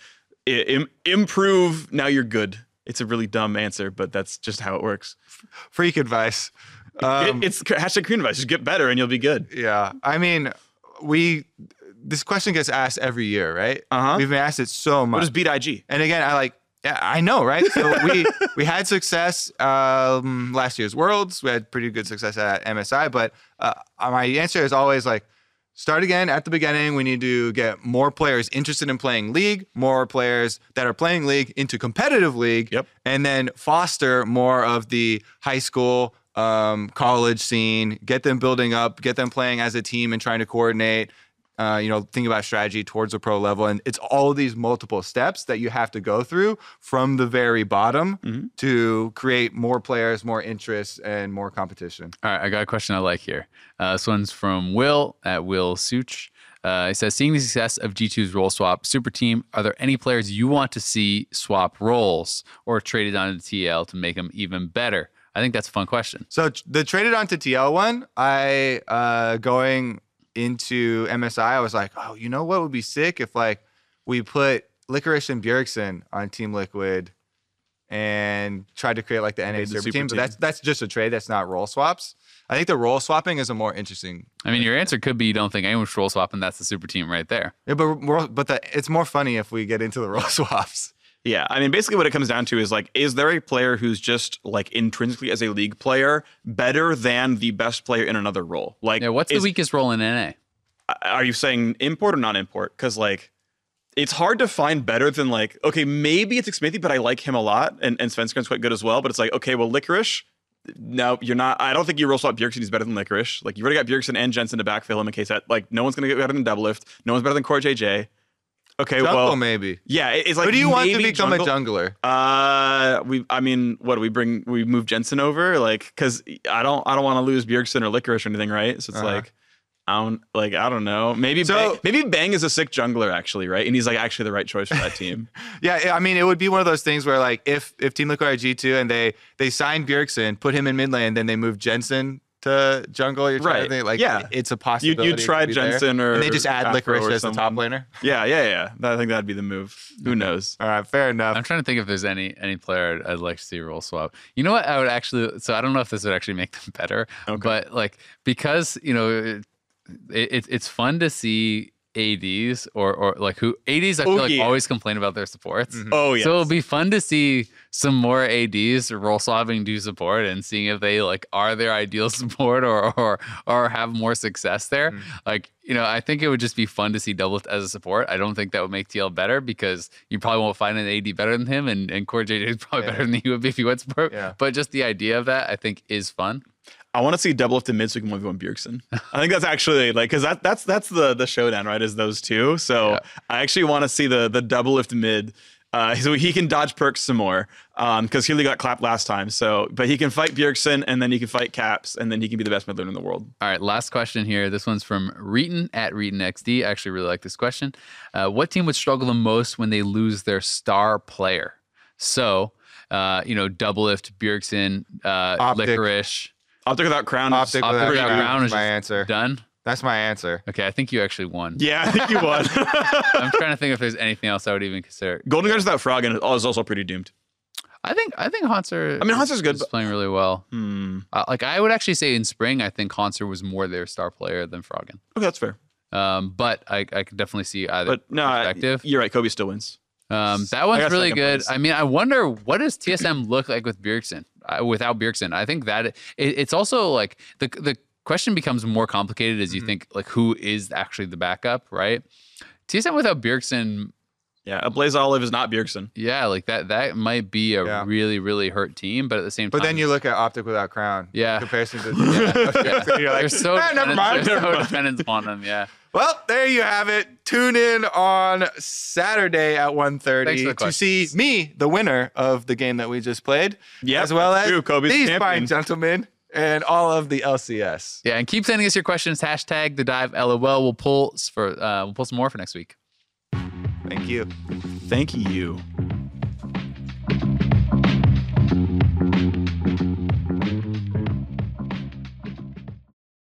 improve, now you're good. It's a really dumb answer, but that's just how it works. Freak advice. It's hashtag Korean advice. Just get better and you'll be good. Yeah. I mean, this question gets asked every year, right? We've been asked it so much. What is beat IG? And again, I know, right? So we had success last year's Worlds. We had pretty good success at MSI, but my answer is always like, start again at the beginning. We need to get more players interested in playing League, more players that are playing League into competitive League, and then foster more of the high school, college scene, get them building up, get them playing as a team and trying to coordinate, think about strategy towards a pro level. And it's all of these multiple steps that you have to go through from the very bottom to create more players, more interest, and more competition. All right, I got a question I like here. This one's from Will at Will Such. It says, seeing the success of G2's role swap super team, are there any players you want to see swap roles or traded onto TL to make them even better? I think that's a fun question. So the traded onto TL one, going into MSI, I was like, oh, you know what would be sick if like we put Licorice and Bjergsen on Team Liquid and tried to create like the NA super team. But that's just a trade. That's not role swaps. I think the role swapping is a more interesting. I mean, your answer could be you don't think anyone's role swapping. That's the super team right there. Yeah, but it's more funny if we get into the role swaps. Yeah, I mean, basically what it comes down to is like, is there a player who's just like intrinsically as a League player better than the best player in another role? Like, what's the weakest role in NA? Are you saying import or non-import? Because like, it's hard to find better than like, okay, maybe it's Xmithie, but I like him a lot, and Svenskern's quite good as well. But it's like, okay, well, Licorice No, you're not. I don't think you roll swap Bjergsen. He's better than Licorice. Like, you've already got Bjergsen and Jensen to backfill him in case that, like, no one's going to get better than Doublelift. No one's better than Core JJ. Okay, Jungle, well. maybe. Yeah, it's like. Who do you want to maybe become a jungler? What do we move Jensen over? Like, because I don't want to lose Bjergsen or Licorice or anything, right? So it's like. I don't know. Maybe Bang is a sick jungler, actually, right? And he's like actually the right choice for that team. Yeah, I mean, it would be one of those things where, like, if Team Liquid are G2 and they sign Bjergsen, put him in mid lane, then they move Jensen to jungle. You're trying to think, like, it's a possibility. You try Jensen and they just add Licorice as the top laner. Yeah. I think that'd be the move. Who knows? All right, fair enough. I'm trying to think if there's any player I'd like to see roll swap. You know what? I would actually. So I don't know if this would actually make them better, but like because it's fun to see ADs or like who ADs I feel like always complain about their supports. Mm-hmm. Oh yeah. So it'll be fun to see some more ADs roll swapping do support and seeing if they like are their ideal support or have more success there. Like, I think it would just be fun to see Doublelift as a support. I don't think that would make TL better because you probably won't find an AD better than him and Core JJ is probably better than he would be if he went support. Yeah. But just the idea of that I think is fun. I want to see Doublelift in mid so we can 1v1 Bjergsen. I think that's actually like, because that's the showdown, right? Is those two. So I actually want to see the Doublelift mid, so he can dodge perks some more. Because he only got clapped last time. But he can fight Bjergsen and then he can fight Caps and then he can be the best mid laner in the world. All right, last question here. This one's from Reeton at ReetonXD. I actually really like this question. What team would struggle the most when they lose their star player? So, Doublelift, Bjergsen, Licorice. Optic without crown. Optic without crown is my answer. Done? That's my answer. Okay, I think you actually won. Yeah, I think you won. I'm trying to think if there's anything else I would even consider. Golden Guards without Frog is also pretty doomed. I think Haunter. Haunter's good. Is playing really well. Like I would actually say in spring, I think Haunter was more their star player than Froggen. Okay, that's fair. But I could definitely see either perspective. You're right. Kobe still wins. That one's really good. Place. I mean, I wonder what does TSM look like with Bjergsen? Without Bjergsen, I think that it's also like the question becomes more complicated as you think like who is actually the backup, right? TSM without Bjergsen, a Blaze Olive is not Bjergsen. Yeah, like that might be a really really hurt team, but at the same time. But then you look at Optic without crown. Yeah, in comparison to you're like, they're so never mind. Dependent on them. Yeah. Well, there you have it. Tune in on Saturday at 1:30 to see me, the winner of the game that we just played, as well as these fine gentlemen and all of the LCS. Yeah, and keep sending us your questions. Hashtag the dive LOL. We'll pull some more for next week. Thank you. Thank you.